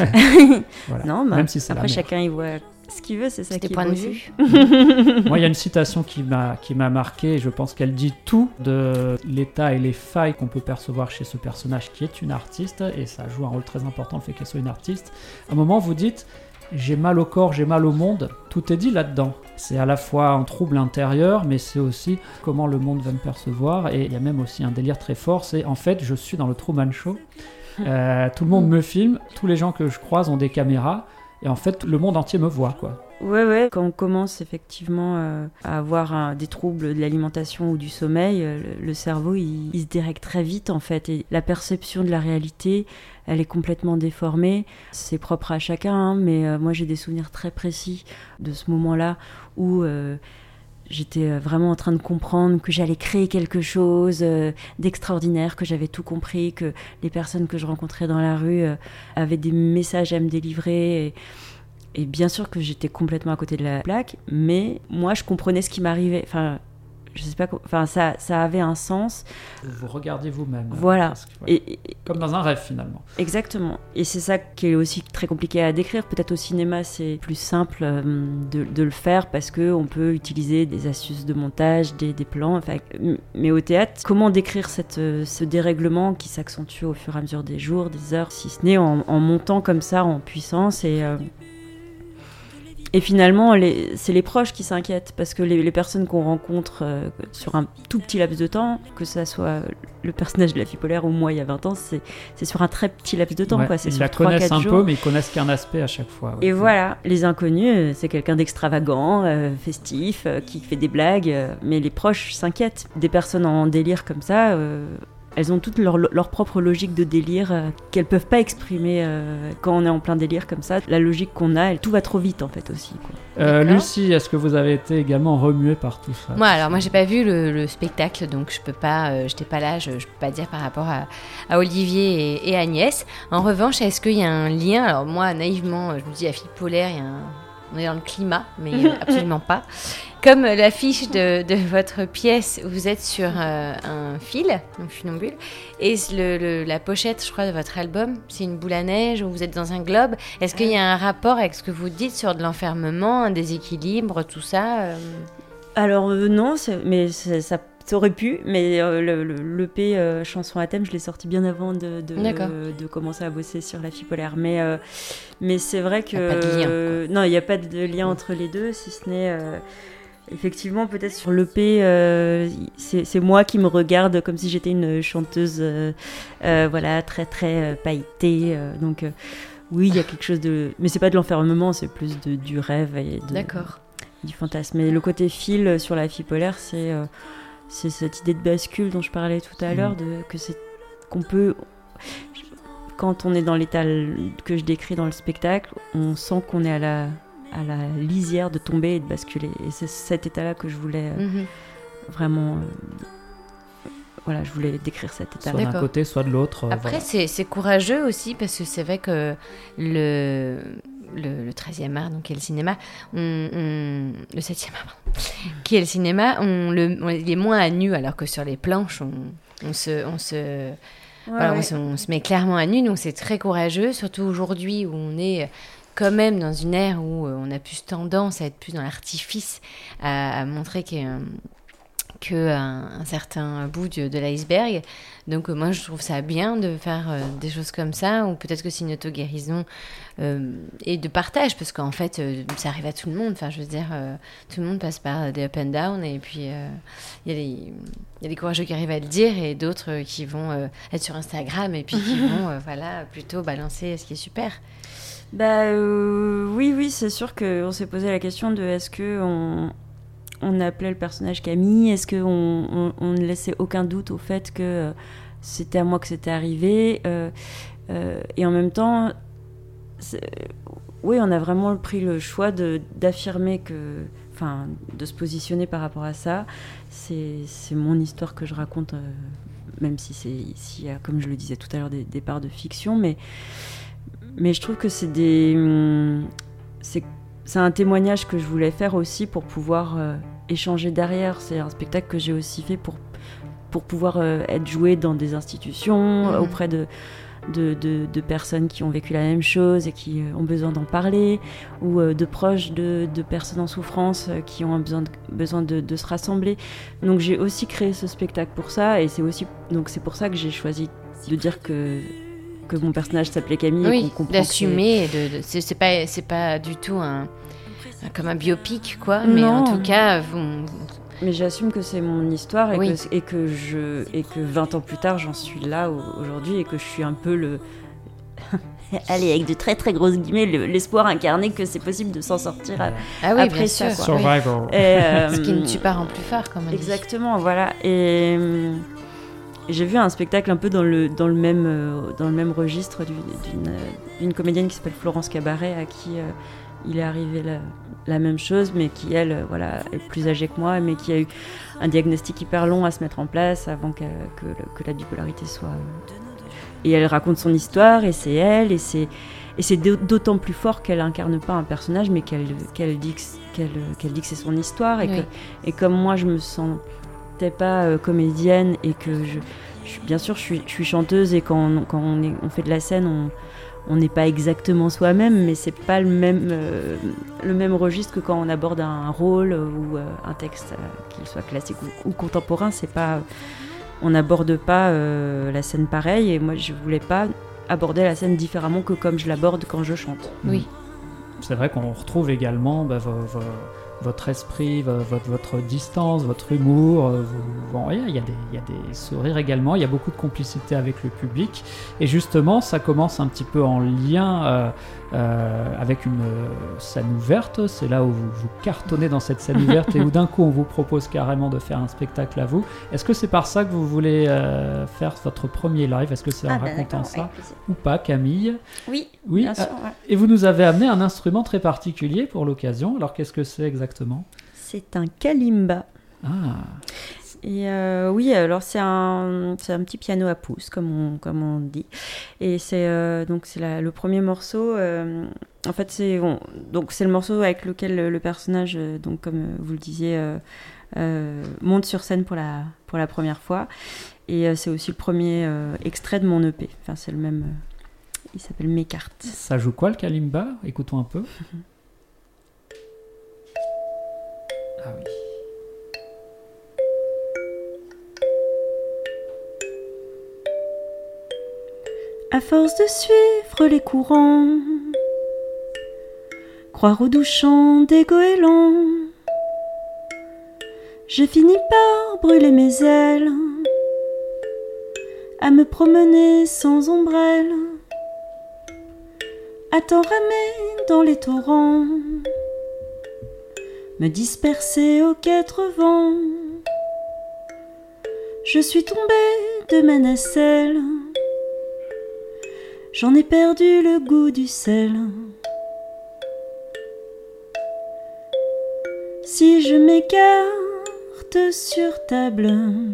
Voilà. Non, même si c'est après chacun y voit ce qu'il veut, c'est ça qui est point de vue. Moi, il y a une citation qui m'a marqué, et je pense qu'elle dit tout de l'état et les failles qu'on peut percevoir chez ce personnage qui est une artiste, et ça joue un rôle très important, le fait qu'elle soit une artiste. À un moment, vous dites « j'ai mal au corps, j'ai mal au monde », tout est dit là-dedans. C'est à la fois un trouble intérieur, mais c'est aussi comment le monde va me percevoir, et il y a même aussi un délire très fort, c'est en fait, je suis dans le Truman Show, tout le monde me filme, tous les gens que je croise ont des caméras, et en fait, le monde entier me voit, quoi. Ouais. Quand on commence effectivement à avoir des troubles de l'alimentation ou du sommeil, le cerveau, il se dérègle très vite, en fait. Et la perception de la réalité, elle est complètement déformée. C'est propre à chacun, mais moi, j'ai des souvenirs très précis de ce moment-là où... j'étais vraiment en train de comprendre que j'allais créer quelque chose d'extraordinaire, que j'avais tout compris, que les personnes que je rencontrais dans la rue avaient des messages à me délivrer. Et bien sûr que j'étais complètement à côté de la plaque, mais moi, je comprenais ce qui m'arrivait. Enfin, je sais pas, enfin ça avait un sens. Vous regardez vous-même. Voilà. Parce que, ouais. Comme dans un rêve finalement. Exactement. Et c'est ça qui est aussi très compliqué à décrire. Peut-être au cinéma, c'est plus simple de le faire parce qu'on peut utiliser des astuces de montage, des plans. Enfin, mais au théâtre, comment décrire ce dérèglement qui s'accentue au fur et à mesure des jours, des heures, si ce n'est en montant comme ça en puissance et finalement, c'est les proches qui s'inquiètent parce que les personnes qu'on rencontre sur un tout petit laps de temps, que ça soit le personnage de la fille polaire ou moi il y a 20 ans, c'est sur un très petit laps de temps. Ouais, Quoi. C'est ils sur la connaissent 3-4 un jours. peu, mais ils connaissent qu'un aspect à chaque fois. Ouais. Et voilà, les inconnus, c'est quelqu'un d'extravagant, festif, qui fait des blagues, mais les proches s'inquiètent. Des personnes en délire comme ça, elles ont toutes leur propre logique de délire qu'elles peuvent pas exprimer quand on est en plein délire comme ça. La logique qu'on a, tout va trop vite en fait aussi. Quoi. Lucie, est-ce que vous avez été également remuée par tout ça? Moi j'ai pas vu le spectacle, donc je peux pas, j'étais pas là, je peux pas dire par rapport à Olivier et Agnès. En revanche, est-ce qu'il y a un lien? Alors moi, naïvement, je me dis la fille polaire, on est dans le climat, mais absolument pas. Comme l'affiche de votre pièce, vous êtes sur un fil, un funambule, et la pochette, je crois, de votre album, c'est une boule à neige où vous êtes dans un globe. Est-ce qu'il y a un rapport avec ce que vous dites sur de l'enfermement, un déséquilibre, tout ça Alors non, mais ça aurait pu, mais l'EP Chanson à thème, je l'ai sorti bien avant de commencer à bosser sur la fille polaire. Mais c'est vrai que... Il n'y a pas de lien, quoi. Non, il n'y a pas de lien entre les deux, si ce n'est... Effectivement, peut-être sur l'EP, c'est moi qui me regarde comme si j'étais une chanteuse voilà, très très pailletée. Donc oui, il y a quelque chose de... Mais c'est pas de l'enfermement, c'est plus du rêve et du fantasme. Mais le côté fil sur la fille polaire, c'est cette idée de bascule dont je parlais tout à l'heure, qu'on peut... Quand on est dans l'état que je décris dans le spectacle, on sent qu'on est à la lisière de tomber et de basculer. Et c'est cet état-là que je voulais vraiment... voilà, je voulais décrire cet état-là. Soit d'un côté, soit de l'autre. Après, voilà. c'est courageux aussi, parce que c'est vrai que le 13e art, donc qui est le cinéma, le 7e art, qui est le cinéma, il est moins à nu, alors que sur les planches, on se met clairement à nu, donc c'est très courageux, surtout aujourd'hui où on est... quand même dans une ère où on a plus tendance à être plus dans l'artifice, à montrer qu'un certain bout de l'iceberg. Donc moi, je trouve ça bien de faire des choses comme ça, ou peut-être que c'est une auto-guérison et de partage, parce qu'en fait, ça arrive à tout le monde. Enfin, je veux dire, tout le monde passe par des up and down, et puis il y a des courageux qui arrivent à le dire, et d'autres qui vont être sur Instagram, et puis qui vont plutôt balancer ce qui est super. Oui, c'est sûr qu'on s'est posé la question de est-ce qu'on appelait le personnage Camille, est-ce qu'on ne laissait aucun doute au fait que c'était à moi que c'était arrivé, et en même temps, oui, on a vraiment pris le choix d'affirmer de se positionner par rapport à ça. C'est mon histoire que je raconte, même s'il y a, comme je le disais tout à l'heure, des parts de fiction, mais je trouve que c'est un témoignage que je voulais faire aussi pour pouvoir échanger derrière. C'est un spectacle que j'ai aussi fait pour pouvoir être joué dans des institutions, auprès de personnes qui ont vécu la même chose et qui ont besoin d'en parler, ou de proches de personnes en souffrance qui ont besoin de se rassembler. Donc j'ai aussi créé ce spectacle pour ça, et c'est pour ça que j'ai choisi de dire que mon personnage s'appelait Camille, et qu'on comprend d'assumer, c'est pas du tout comme un biopic, quoi. Non. Mais en tout cas, mais j'assume que c'est mon histoire, et que 20 ans plus tard, j'en suis là aujourd'hui, et que je suis un peu le... Allez, avec de très très grosses guillemets, l'espoir incarné que c'est possible de s'en sortir après ça. Quoi. Survivor. Ce qui ne tue pas rend plus fort, comme on dit. Exactement, voilà. Et j'ai vu un spectacle un peu dans le même registre d'une comédienne qui s'appelle Florence Cabaret, à qui il est arrivé la même chose, mais qui, elle, est plus âgée que moi, mais qui a eu un diagnostic hyper long à se mettre en place avant que la bipolarité soit... Et elle raconte son histoire, et c'est elle, et c'est d'autant plus fort qu'elle incarne pas un personnage, mais qu'elle dit que c'est son histoire, et comme moi je me sens n'étais pas comédienne et que bien sûr, je suis chanteuse et quand on fait de la scène, on n'est pas exactement soi-même, mais c'est pas le même registre que quand on aborde un rôle ou un texte, qu'il soit classique ou contemporain. On n'aborde pas la scène pareil, et moi je voulais pas aborder la scène différemment que comme je l'aborde quand je chante. Oui. C'est vrai qu'on retrouve également votre esprit, votre distance, votre humour. Il y a des sourires également, il y a beaucoup de complicité avec le public. Et justement, ça commence un petit peu en lien avec une scène ouverte. C'est là où vous cartonnez dans cette scène ouverte et où d'un coup on vous propose carrément de faire un spectacle à vous. Est-ce que c'est par ça que vous voulez faire votre premier live? Est-ce que c'est en racontant ça ou pas, Camille? Oui, bien sûr. Ouais. Et vous nous avez amené un instrument très particulier pour l'occasion. Alors qu'est-ce que c'est exactement? C'est un kalimba. Ah. Et oui, alors c'est un petit piano à pouces, comme on dit. Et c'est le premier morceau. En fait, c'est le morceau avec lequel le personnage, donc comme vous le disiez, monte sur scène pour la première fois. Et c'est aussi le premier extrait de mon EP. Enfin, c'est le même. Il s'appelle Mes cartes. Ça joue quoi le kalimba? Écoutons un peu. Ah oui. À force de suivre les courants, croire aux doux chants des goélands, j'ai fini par brûler mes ailes, à me promener sans ombrelle, à tant ramer dans les torrents, me disperser aux quatre vents. Je suis tombée de ma nacelle, j'en ai perdu le goût du sel. Si je m'écarte sur table,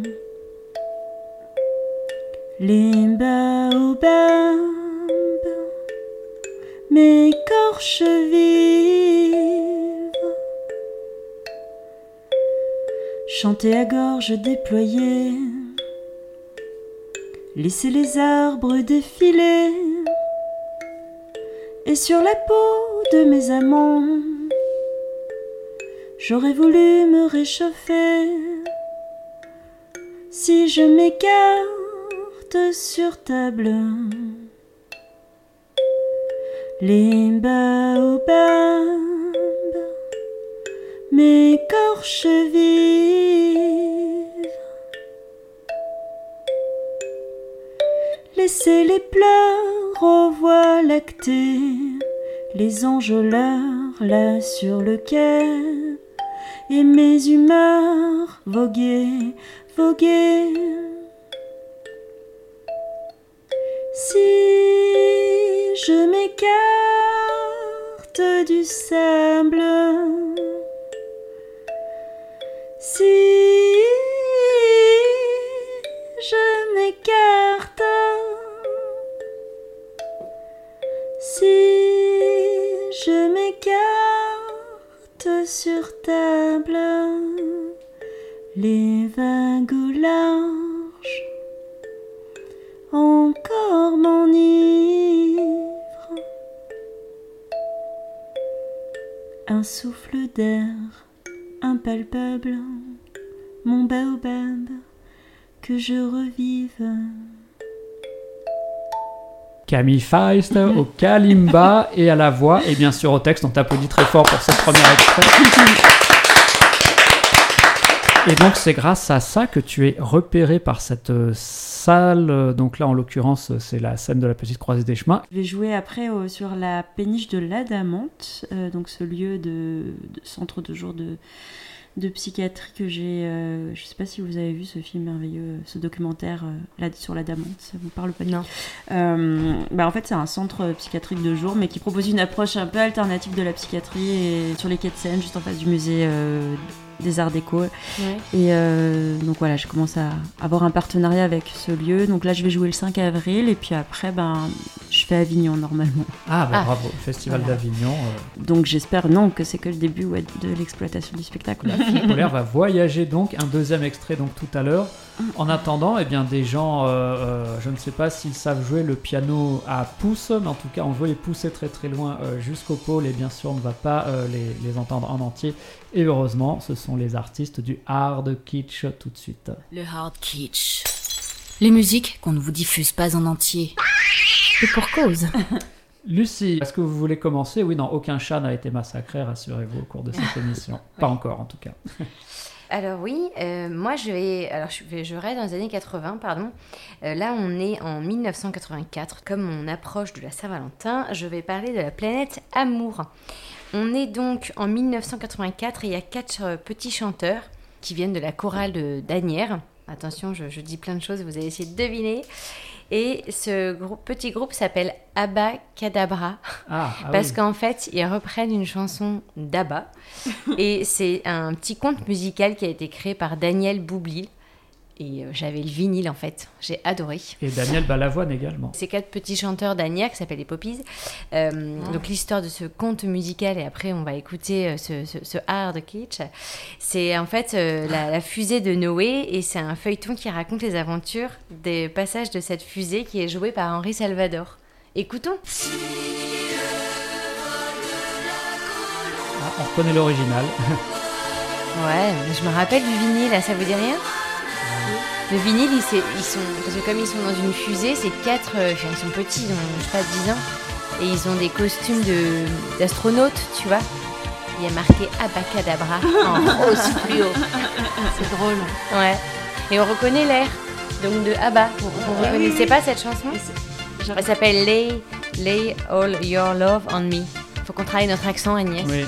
les baobabs m'écorchent vive. Chanter à gorge déployée, laisser les arbres défiler, et sur la peau de mes amants, j'aurais voulu me réchauffer. Si je m'écarte sur table, les baobabs m'écorchent vive. Laissez les pleurs aux voies lactées, les enjôleurs là sur le quai, et mes humeurs voguer, voguer. Si je m'écarte du sable, si je m'écarte, si je m'écarte sur table, les vagues au large encore m'enivrent. Un souffle d'air impalpable, mon baobab, que je revive. Camille Feist au kalimba et à la voix, et bien sûr au texte. On t'applaudit très fort pour cette première extrait. Et donc c'est grâce à ça que tu es repéré par cette salle. Donc là en l'occurrence c'est la scène de la Petite Croisée des Chemins. Je vais jouer après sur la péniche de l'Adamante, donc ce lieu de centre de jour de psychiatrie que j'ai. Je sais pas si vous avez vu ce film merveilleux, ce documentaire sur l'Adamante, ça vous parle pas? Non. En fait c'est un centre psychiatrique de jour mais qui propose une approche un peu alternative de la psychiatrie, et sur les quais de Seine, juste en face du musée des arts déco. Ouais. Et donc voilà, je commence à avoir un partenariat avec ce lieu. Donc là, je vais jouer le 5 avril et puis après, je fais Avignon normalement. Bravo, Festival Voilà. d'Avignon. Donc j'espère que c'est que le début de l'exploitation du spectacle. La fille polaire va voyager donc, un deuxième extrait donc tout à l'heure. En attendant, des gens, je ne sais pas s'ils savent jouer le piano à pouces, mais en tout cas on veut les pousser très très loin jusqu'au pôle et bien sûr on ne va pas les entendre en entier. Et heureusement, ce sont les artistes du hard kitsch tout de suite. Le hard kitsch. Les musiques qu'on ne vous diffuse pas en entier. Et pour cause. Lucie, est-ce que vous voulez commencer ? Oui, non, aucun chat n'a été massacré, rassurez-vous, au cours de cette émission. Pas encore en tout cas. Alors oui, moi je reste dans les années 80, pardon. Là on est en 1984. Comme on approche de la Saint-Valentin, je vais parler de la planète Amour. On est donc en 1984 et il y a 4 petits chanteurs qui viennent de la chorale d'Asnières. Attention, je dis plein de choses, vous allez essayer de deviner. Et ce petit groupe s'appelle Abba Kadabra. Parce qu'en fait, ils reprennent une chanson d'Abba. Et c'est un petit conte musical qui a été créé par Daniel Boublil. Et j'avais le vinyle en fait, j'ai adoré. Et Daniel Balavoine également. Ces 4 petits chanteurs d'Asnières qui s'appellent les Poppies. Donc l'histoire de ce conte musical, et après on va écouter ce hard kitsch. C'est en fait la fusée de Noé, et c'est un feuilleton qui raconte les aventures des passages de cette fusée qui est joué par Henri Salvador. Écoutons. On reconnaît l'original. Ouais, je me rappelle du vinyle, là, ça vous dit rien ? Le vinyle, parce que comme ils sont dans une fusée, c'est 4, ils sont petits, ils ont, je sais pas, 10 ans, et ils ont des costumes d'astronautes, tu vois. Il y a marqué Abacadabra en rose fluo. C'est drôle. Ouais. Et on reconnaît l'air, donc de Abba. Vous reconnaissez pas cette chanson ? Elle s'appelle Lay All Your Love on Me. Faut qu'on travaille notre accent, Agnès. Oui.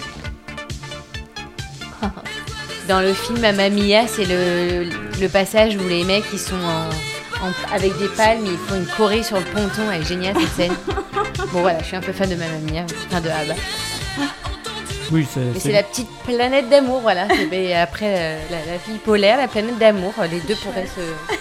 Dans le film Mamma Mia, c'est le passage où les mecs ils sont avec des palmes, ils font une choré sur le ponton. Elle est géniale cette scène. Bon voilà, je suis un peu fan de Mamma Mia, enfin de ABBA. Oui, c'est la petite planète d'amour, voilà. Et après la fille polaire, la planète d'amour, les deux pourraient se...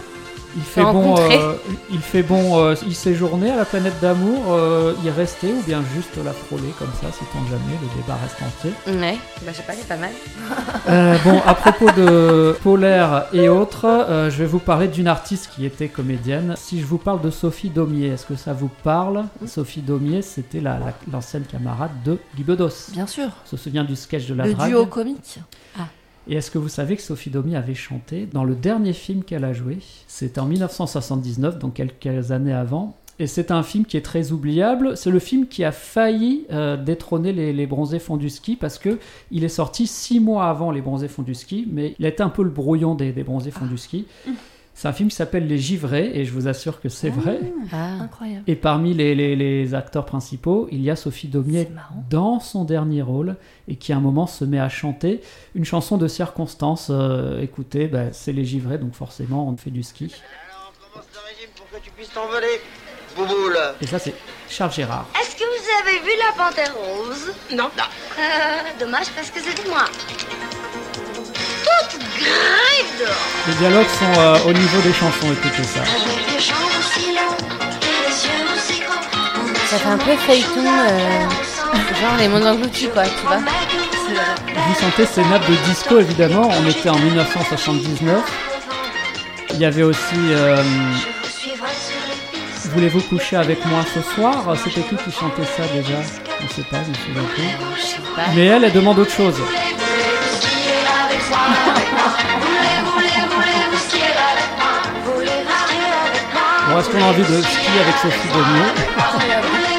Il fait bon y séjourner à la planète d'amour, y rester ou bien juste la frôler comme ça, sait-on jamais, le débat reste entier. Ouais, je sais pas, c'est pas mal. À propos de polaire et autres, je vais vous parler d'une artiste qui était comédienne. Si je vous parle de Sophie Daumier, est-ce que ça vous parle ? Sophie Daumier, c'était l'ancienne camarade de Guy Bedos. Bien sûr. On se souvient du sketch de la Le drague. duo comique. Et est-ce que vous savez que Sophie Daumier avait chanté dans le dernier film qu'elle a joué ? C'était en 1979, donc quelques années avant. Et c'est un film qui est très oubliable. C'est le film qui a failli détrôner les Bronzés font du ski, parce qu'il est sorti 6 mois avant les Bronzés font du ski, mais il a été un peu le brouillon des Bronzés font du ski. C'est un film qui s'appelle Les Givrés, et je vous assure que c'est vrai. Incroyable. Et parmi les acteurs principaux, il y a Sophie Daumier dans son dernier rôle, et qui à un moment se met à chanter une chanson de circonstance. Écoutez, c'est Les Givrés, donc forcément on fait du ski. Alors on commence le régime pour que tu puisses t'envoler, Bouboule. Et ça c'est Charles Gérard. Est-ce que vous avez vu la panthère rose? Non. Dommage parce que c'était moi. Toute grève dehors. Les dialogues sont au niveau des chansons, écoutez ça. Ça fait un peu feuilleton, genre les mondes engloutis, quoi, tu vois. Vous sentez ces nappes de disco, évidemment. On était en 1979. Il y avait aussi Voulez-vous coucher avec moi ce soir? C'était qui chantait ça déjà? Je ne sais pas, je me souviens plus. Mais elle demande autre chose. Bon, est-ce qu'on a envie de skier avec Sophie Daumier?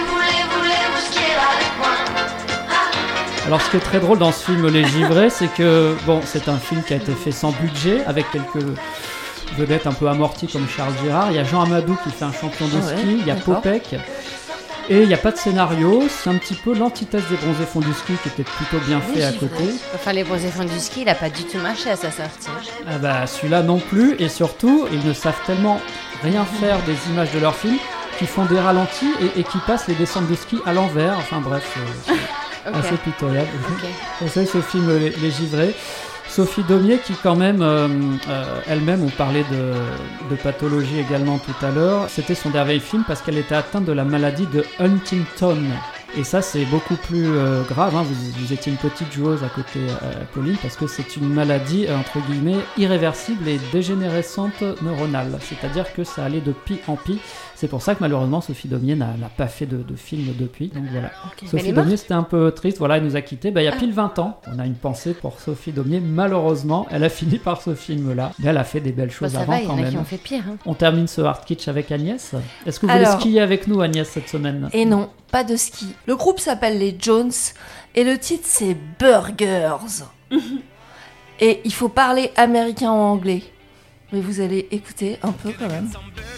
Alors, ce qui est très drôle dans ce film Les Givrés, c'est que c'est un film qui a été fait sans budget, avec quelques vedettes un peu amorties comme Charles Gérard. Il y a Jean Amadou qui fait un champion de ski, il y a Popek. Et il n'y a pas de scénario, c'est un petit peu l'antithèse des Bronzés font du ski qui était plutôt bien fait à côté. Enfin, les Bronzés font du ski, il n'a pas du tout marché à sa sortie. Celui-là non plus, et surtout, ils ne savent tellement rien faire des images de leurs films qu'ils font des ralentis et qui passent les descentes de ski à l'envers. Enfin bref, c'est assez pitoyable. C'est ce film Les Givrés. Sophie Daumier qui quand même, elle-même, on parlait de pathologie également tout à l'heure, c'était son dernier film parce qu'elle était atteinte de la maladie de Huntington. Et ça, c'est beaucoup plus grave. Hein. Vous étiez une petite joueuse à côté, Pauline, parce que c'est une maladie, entre guillemets, irréversible et dégénérescente neuronale. C'est-à-dire que ça allait de pis en pis. C'est pour ça que malheureusement, Sophie Daumier n'a pas fait de film depuis. Donc voilà. Okay. Sophie Daumier, c'était un peu triste. Voilà, elle nous a quittés. Il y a pile 20 ans. On a une pensée pour Sophie Daumier. Malheureusement, elle a fini par ce film-là. Mais elle a fait des belles choses avant quand même. Il y en a qui ont fait pire. Hein. On termine ce hard kitsch avec Agnès. Est-ce que vous voulez skier avec nous, Agnès, cette semaine ? Et non, pas de ski. Le groupe s'appelle les Jones et le titre c'est Burgers. Et il faut parler américain ou anglais. Mais vous allez écouter un peu quand même.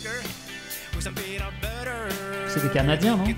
C'est des Canadiens, non ? Non.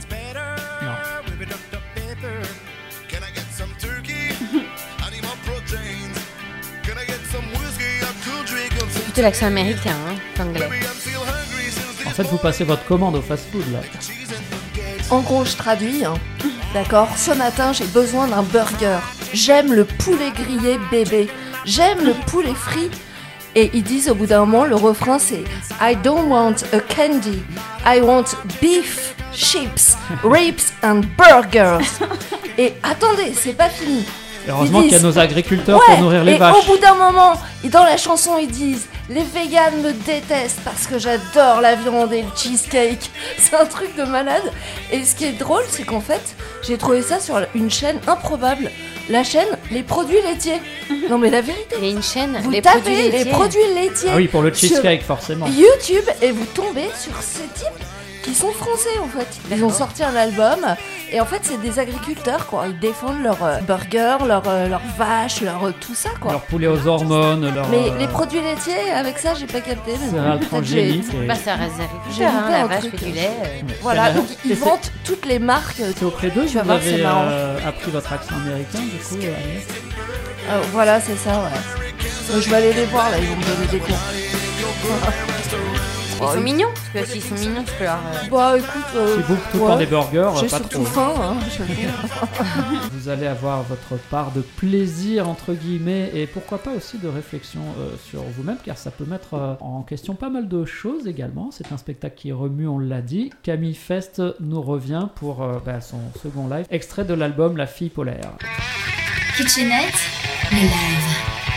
C'est plutôt l'accent américain, hein, qu'anglais. En fait, vous passez votre commande au fast-food, là. En gros, je traduis. Hein. D'accord. Ce matin, j'ai besoin d'un burger. J'aime le poulet grillé bébé. J'aime le poulet frit. Et ils disent au bout d'un moment, le refrain c'est I don't want a candy, I want beef, chips, ribs and burgers. Et attendez, c'est pas fini. Heureusement qu'il y a nos agriculteurs pour nourrir les vaches. Et au bout d'un moment, dans la chanson, ils disent les véganes me détestent parce que j'adore la viande et le cheesecake. C'est un truc de malade. Et ce qui est drôle, c'est qu'en fait, j'ai trouvé ça sur une chaîne improbable. La chaîne Les Produits Laitiers. Non mais la vérité. Il y a une chaîne, vous les tapez produits laitiers. Les Produits Laitiers. Ah oui, pour le cheesecake, forcément. YouTube et vous tombez sur ces types qui sont français en fait. Ils ont sorti un album et en fait c'est des agriculteurs quoi. Ils défendent leurs burgers, leurs vaches, tout ça quoi. Leur poulet aux hormones, leur... Mais les produits laitiers, avec ça j'ai pas capté. Céréales transgéniques. Bah ça reste des J'ai agriculteurs, hein, la un vache truc. fait du lait. Voilà, donc ils vantent toutes les marques. C'est auprès d'eux que Tu vas vous voir, c'est avez marrant. appris votre accent américain, du coup, Agnès. Voilà, c'est ça, ouais. Je vais aller les voir là, ils vont me donner des cours. Ils sont mignons, parce que s'ils sont mignons, tu peux leur... Bah écoute, Si vous tout le temps des burgers, j'ai pas surtout trop. faim, hein. Vous allez avoir votre part de plaisir, entre guillemets, et pourquoi pas aussi de réflexion sur vous-même, car ça peut mettre en question pas mal de choses également. C'est un spectacle qui remue, on l'a dit. Camille Fest nous revient pour son second live, extrait de l'album La Fille Polaire. Kitchenette, le live.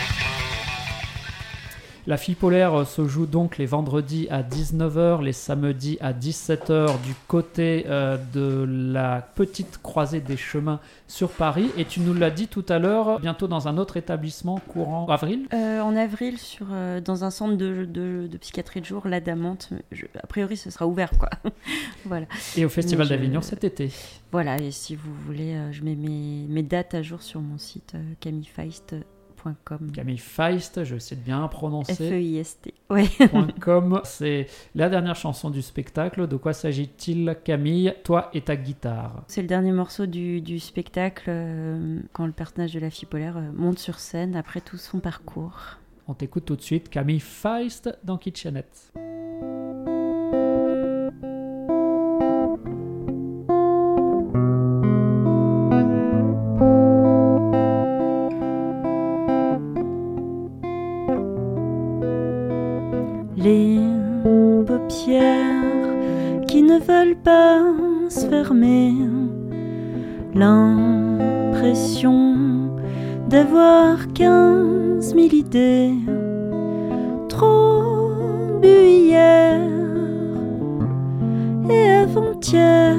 La Fille Polaire se joue donc les vendredis à 19h, les samedis à 17h du côté de la petite croisée des chemins sur Paris. Et tu nous l'as dit tout à l'heure, bientôt dans un autre établissement courant avril. En avril, dans un centre de psychiatrie de jour, l'Adamante. A priori, ce sera ouvert, quoi. Voilà. Et au Festival d'Avignon cet été. Voilà, et si vous voulez, je mets mes dates à jour sur mon site camillefeist.com. Camille Feist, je sais bien prononcer. F-E-I-S-T. Ouais. .com, c'est la dernière chanson du spectacle. De quoi s'agit-il, Camille, toi et ta guitare? C'est le dernier morceau du spectacle quand le personnage de la fille polaire monte sur scène après tout son parcours. On t'écoute tout de suite, Camille Feist dans Kitchenette. Les paupières qui ne veulent pas se fermer, l'impression d'avoir 15 000 idées, trop bu hier et avant-hier.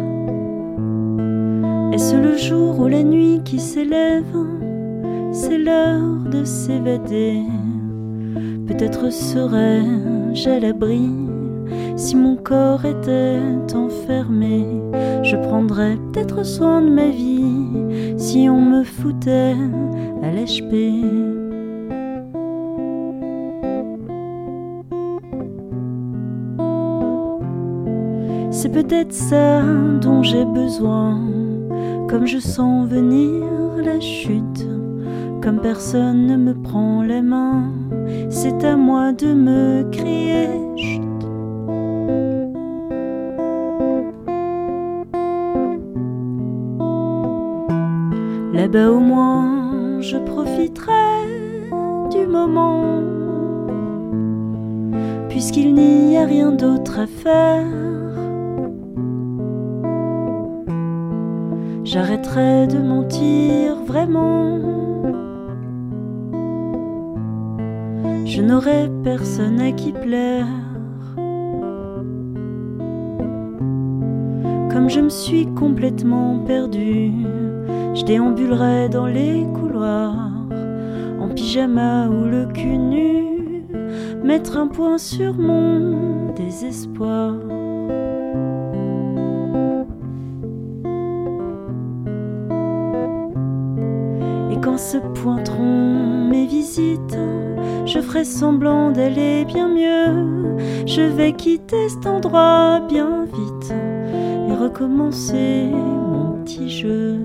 Est-ce le jour ou la nuit qui s'élève? C'est l'heure de s'évader. Peut-être serais-je à l'abri si mon corps était enfermé. Je prendrais peut-être soin de ma vie si on me foutait à l'HP. C'est peut-être ça dont j'ai besoin, comme je sens venir la chute, comme personne ne me prend la main. C'est à moi de me crier chut. Là-bas au moins je profiterai moment, puisqu'il n'y a rien d'autre à faire. J'arrêterai de mentir vraiment. Je n'aurai personne à qui plaire. Comme je me suis complètement perdue, je déambulerai dans les couloirs, en pyjama ou le cul nu, mettre un point sur mon désespoir. Et quand se pointeront mes visites, je ferai semblant d'aller bien mieux. Je vais quitter cet endroit bien vite et recommencer mon petit jeu.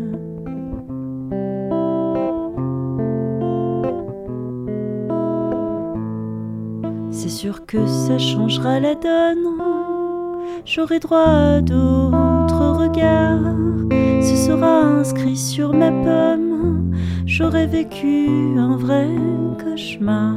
C'est sûr que ça changera la donne. J'aurai droit à d'autres regards. Ce sera inscrit sur ma pomme. J'aurais vécu un vrai cauchemar.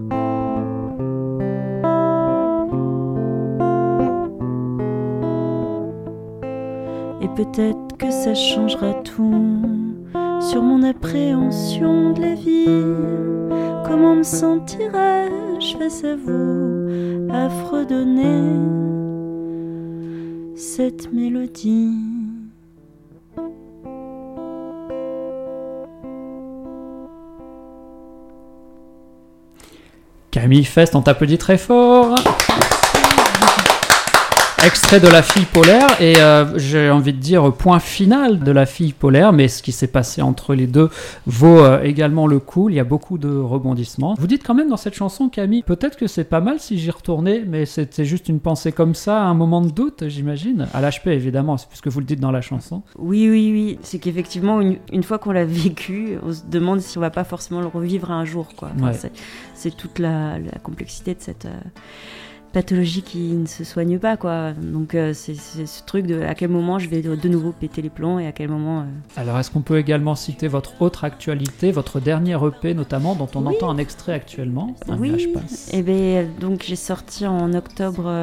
Et peut-être que ça changera tout sur mon appréhension de la vie. Comment me sentirais-je face à vous à fredonner cette mélodie? Camille Fest, on t'applaudit très fort. Extrait de La Fille polaire, et j'ai envie de dire point final de La Fille polaire, mais ce qui s'est passé entre les deux vaut également le coup. Il y a beaucoup de rebondissements. Vous dites quand même dans cette chanson, Camille, peut-être que c'est pas mal si j'y retournais, mais c'était juste une pensée comme ça, un moment de doute, j'imagine. À l'HP, évidemment, c'est puisque vous le dites dans la chanson. Oui. C'est qu'effectivement, une fois qu'on l'a vécu, on se demande si on va pas forcément le revivre un jour, quoi. Enfin, Ouais. c'est toute la complexité de cette pathologie qui ne se soigne pas, quoi. Donc c'est ce truc de à quel moment je vais de nouveau péter les plombs et à quel moment... Alors, est-ce qu'on peut également citer votre autre actualité, votre dernier EP notamment, dont on entend un extrait actuellement, Un nuage passe. Et bien, donc j'ai sorti en octobre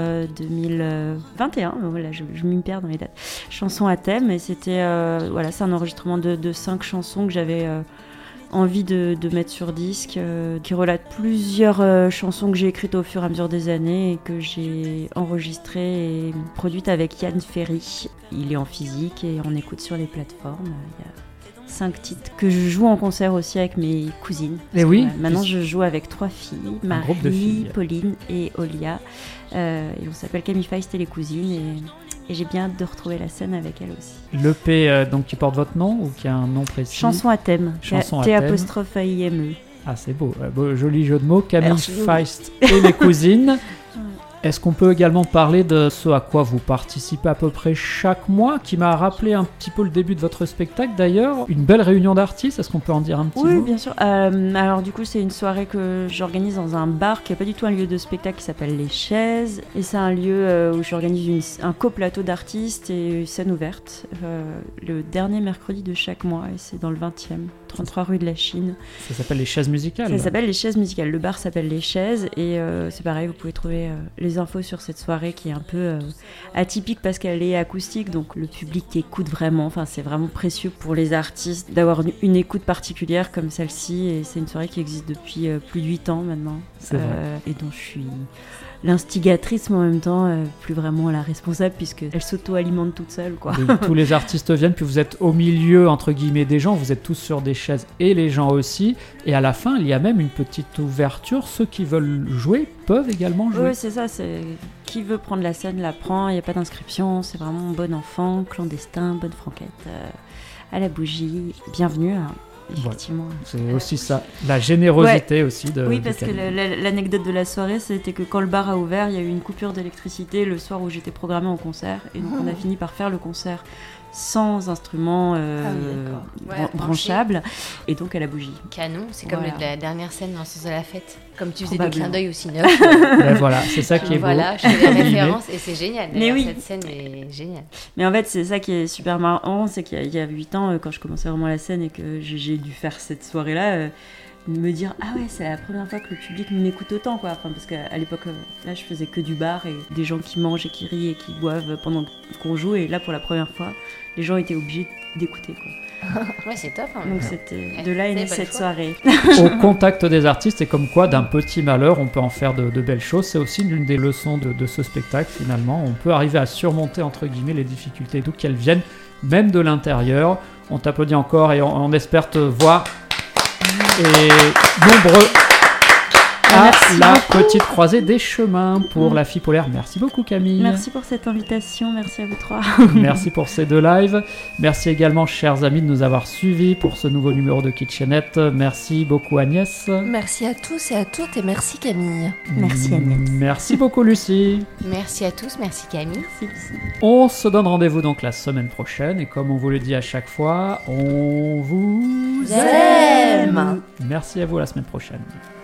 2021, voilà, je m'y perds dans les dates, Chanson à thème, et c'était, voilà, c'est un enregistrement de 5 chansons que j'avais envie de mettre sur disque, qui relate plusieurs chansons que j'ai écrites au fur et à mesure des années et que j'ai enregistrées et produites avec Yann Ferry. Il est en physique et on écoute sur les plateformes. Il y a 5 titres que je joue en concert aussi avec mes cousines. Et oui. Maintenant, je joue avec 3 filles, groupe de Marie, filles. Pauline et Olia. Et on s'appelle Camille Feist et les cousines. Et j'ai bien hâte de retrouver la scène avec elle aussi. L'EP donc qui porte votre nom ou qui a un nom précis? Chanson à thème. Chanson à thème. T'-A-I-M-E. Ah, c'est beau. Joli jeu de mots. Camille Merci. Feist et les cousines. Est-ce qu'on peut également parler de ce à quoi vous participez à peu près chaque mois, qui m'a rappelé un petit peu le début de votre spectacle d'ailleurs, une belle réunion d'artistes, est-ce qu'on peut en dire un petit mot? Oui, bien sûr. Alors du coup, c'est une soirée que j'organise dans un bar qui n'est pas du tout un lieu de spectacle, qui s'appelle Les Chaises. Et c'est un lieu où j'organise un coplateau d'artistes et une scène ouverte le dernier mercredi de chaque mois. Et c'est dans le 20e, 33 rue de la Chine. Ça s'appelle Les Chaises Musicales. Ça s'appelle Les Chaises Musicales. Le bar s'appelle Les Chaises et c'est pareil, vous pouvez trouver les infos sur cette soirée qui est un peu atypique parce qu'elle est acoustique, donc le public écoute vraiment. Enfin, c'est vraiment précieux pour les artistes d'avoir une écoute particulière comme celle-ci, et c'est une soirée qui existe depuis plus de 8 ans maintenant. C'est vrai. Et dont je suis l'instigatrice, mais en même temps plus vraiment la responsable puisqu'elle s'auto-alimente toute seule, quoi. Oui, tous les artistes viennent, puis vous êtes au milieu, entre guillemets, des gens, vous êtes tous sur des chaises et les gens aussi, et à la fin, il y a même une petite ouverture, ceux qui veulent jouer peuvent également jouer. Oui, c'est ça, c'est qui veut prendre la scène la prend, il n'y a pas d'inscription, c'est vraiment bon enfant, clandestin, bonne franquette, à la bougie, bienvenue, hein, effectivement. Voilà. C'est aussi ça, la générosité aussi de... Oui, de parce que Camille. l'anecdote de la soirée, c'était que quand le bar a ouvert, il y a eu une coupure d'électricité le soir où j'étais programmée en concert, et donc on a fini par faire le concert sans instrument branchable, et donc à la bougie. Canon, c'est comme Voilà. la dernière scène dans le sens de la fête. Comme tu faisais des Probablement. clins d'œil au Cinoche. Ben voilà, c'est ça qui est beau. Voilà, je fais des références et c'est génial. Mais D'ailleurs, oui. cette scène est géniale. Mais en fait, c'est ça qui est super marrant, c'est qu'il y a 8 ans, quand je commençais vraiment la scène et que j'ai dû faire cette soirée-là, me dire ah ouais, c'est la première fois que le public m'écoute autant, quoi. Enfin, parce qu'à l'époque, là, je faisais que du bar et des gens qui mangent et qui rient et qui boivent pendant qu'on joue. Et là, pour la première fois, les gens étaient obligés d'écouter, quoi. Ouais, c'est top. Hein. Donc c'était de là est née cette soirée. Au contact des artistes, et comme quoi d'un petit malheur on peut en faire de belles choses. C'est aussi l'une des leçons de ce spectacle finalement. On peut arriver à surmonter entre guillemets les difficultés d'où qu'elles viennent, même de l'intérieur. On t'applaudit encore et on espère te voir et nombreux à la petite croisée des chemins pour la Fille Polaire. Merci beaucoup Camille. Merci pour cette invitation, merci à vous trois. Merci pour ces 2 lives. Merci également, chers amis, de nous avoir suivis pour ce nouveau numéro de Kitchenette. Merci beaucoup Agnès. Merci à tous et à toutes et merci Camille. Merci Agnès. Merci beaucoup Lucie. Merci à tous, merci Camille. On se donne rendez-vous donc la semaine prochaine et comme on vous le dit à chaque fois, on vous aime. Merci à vous, à la semaine prochaine.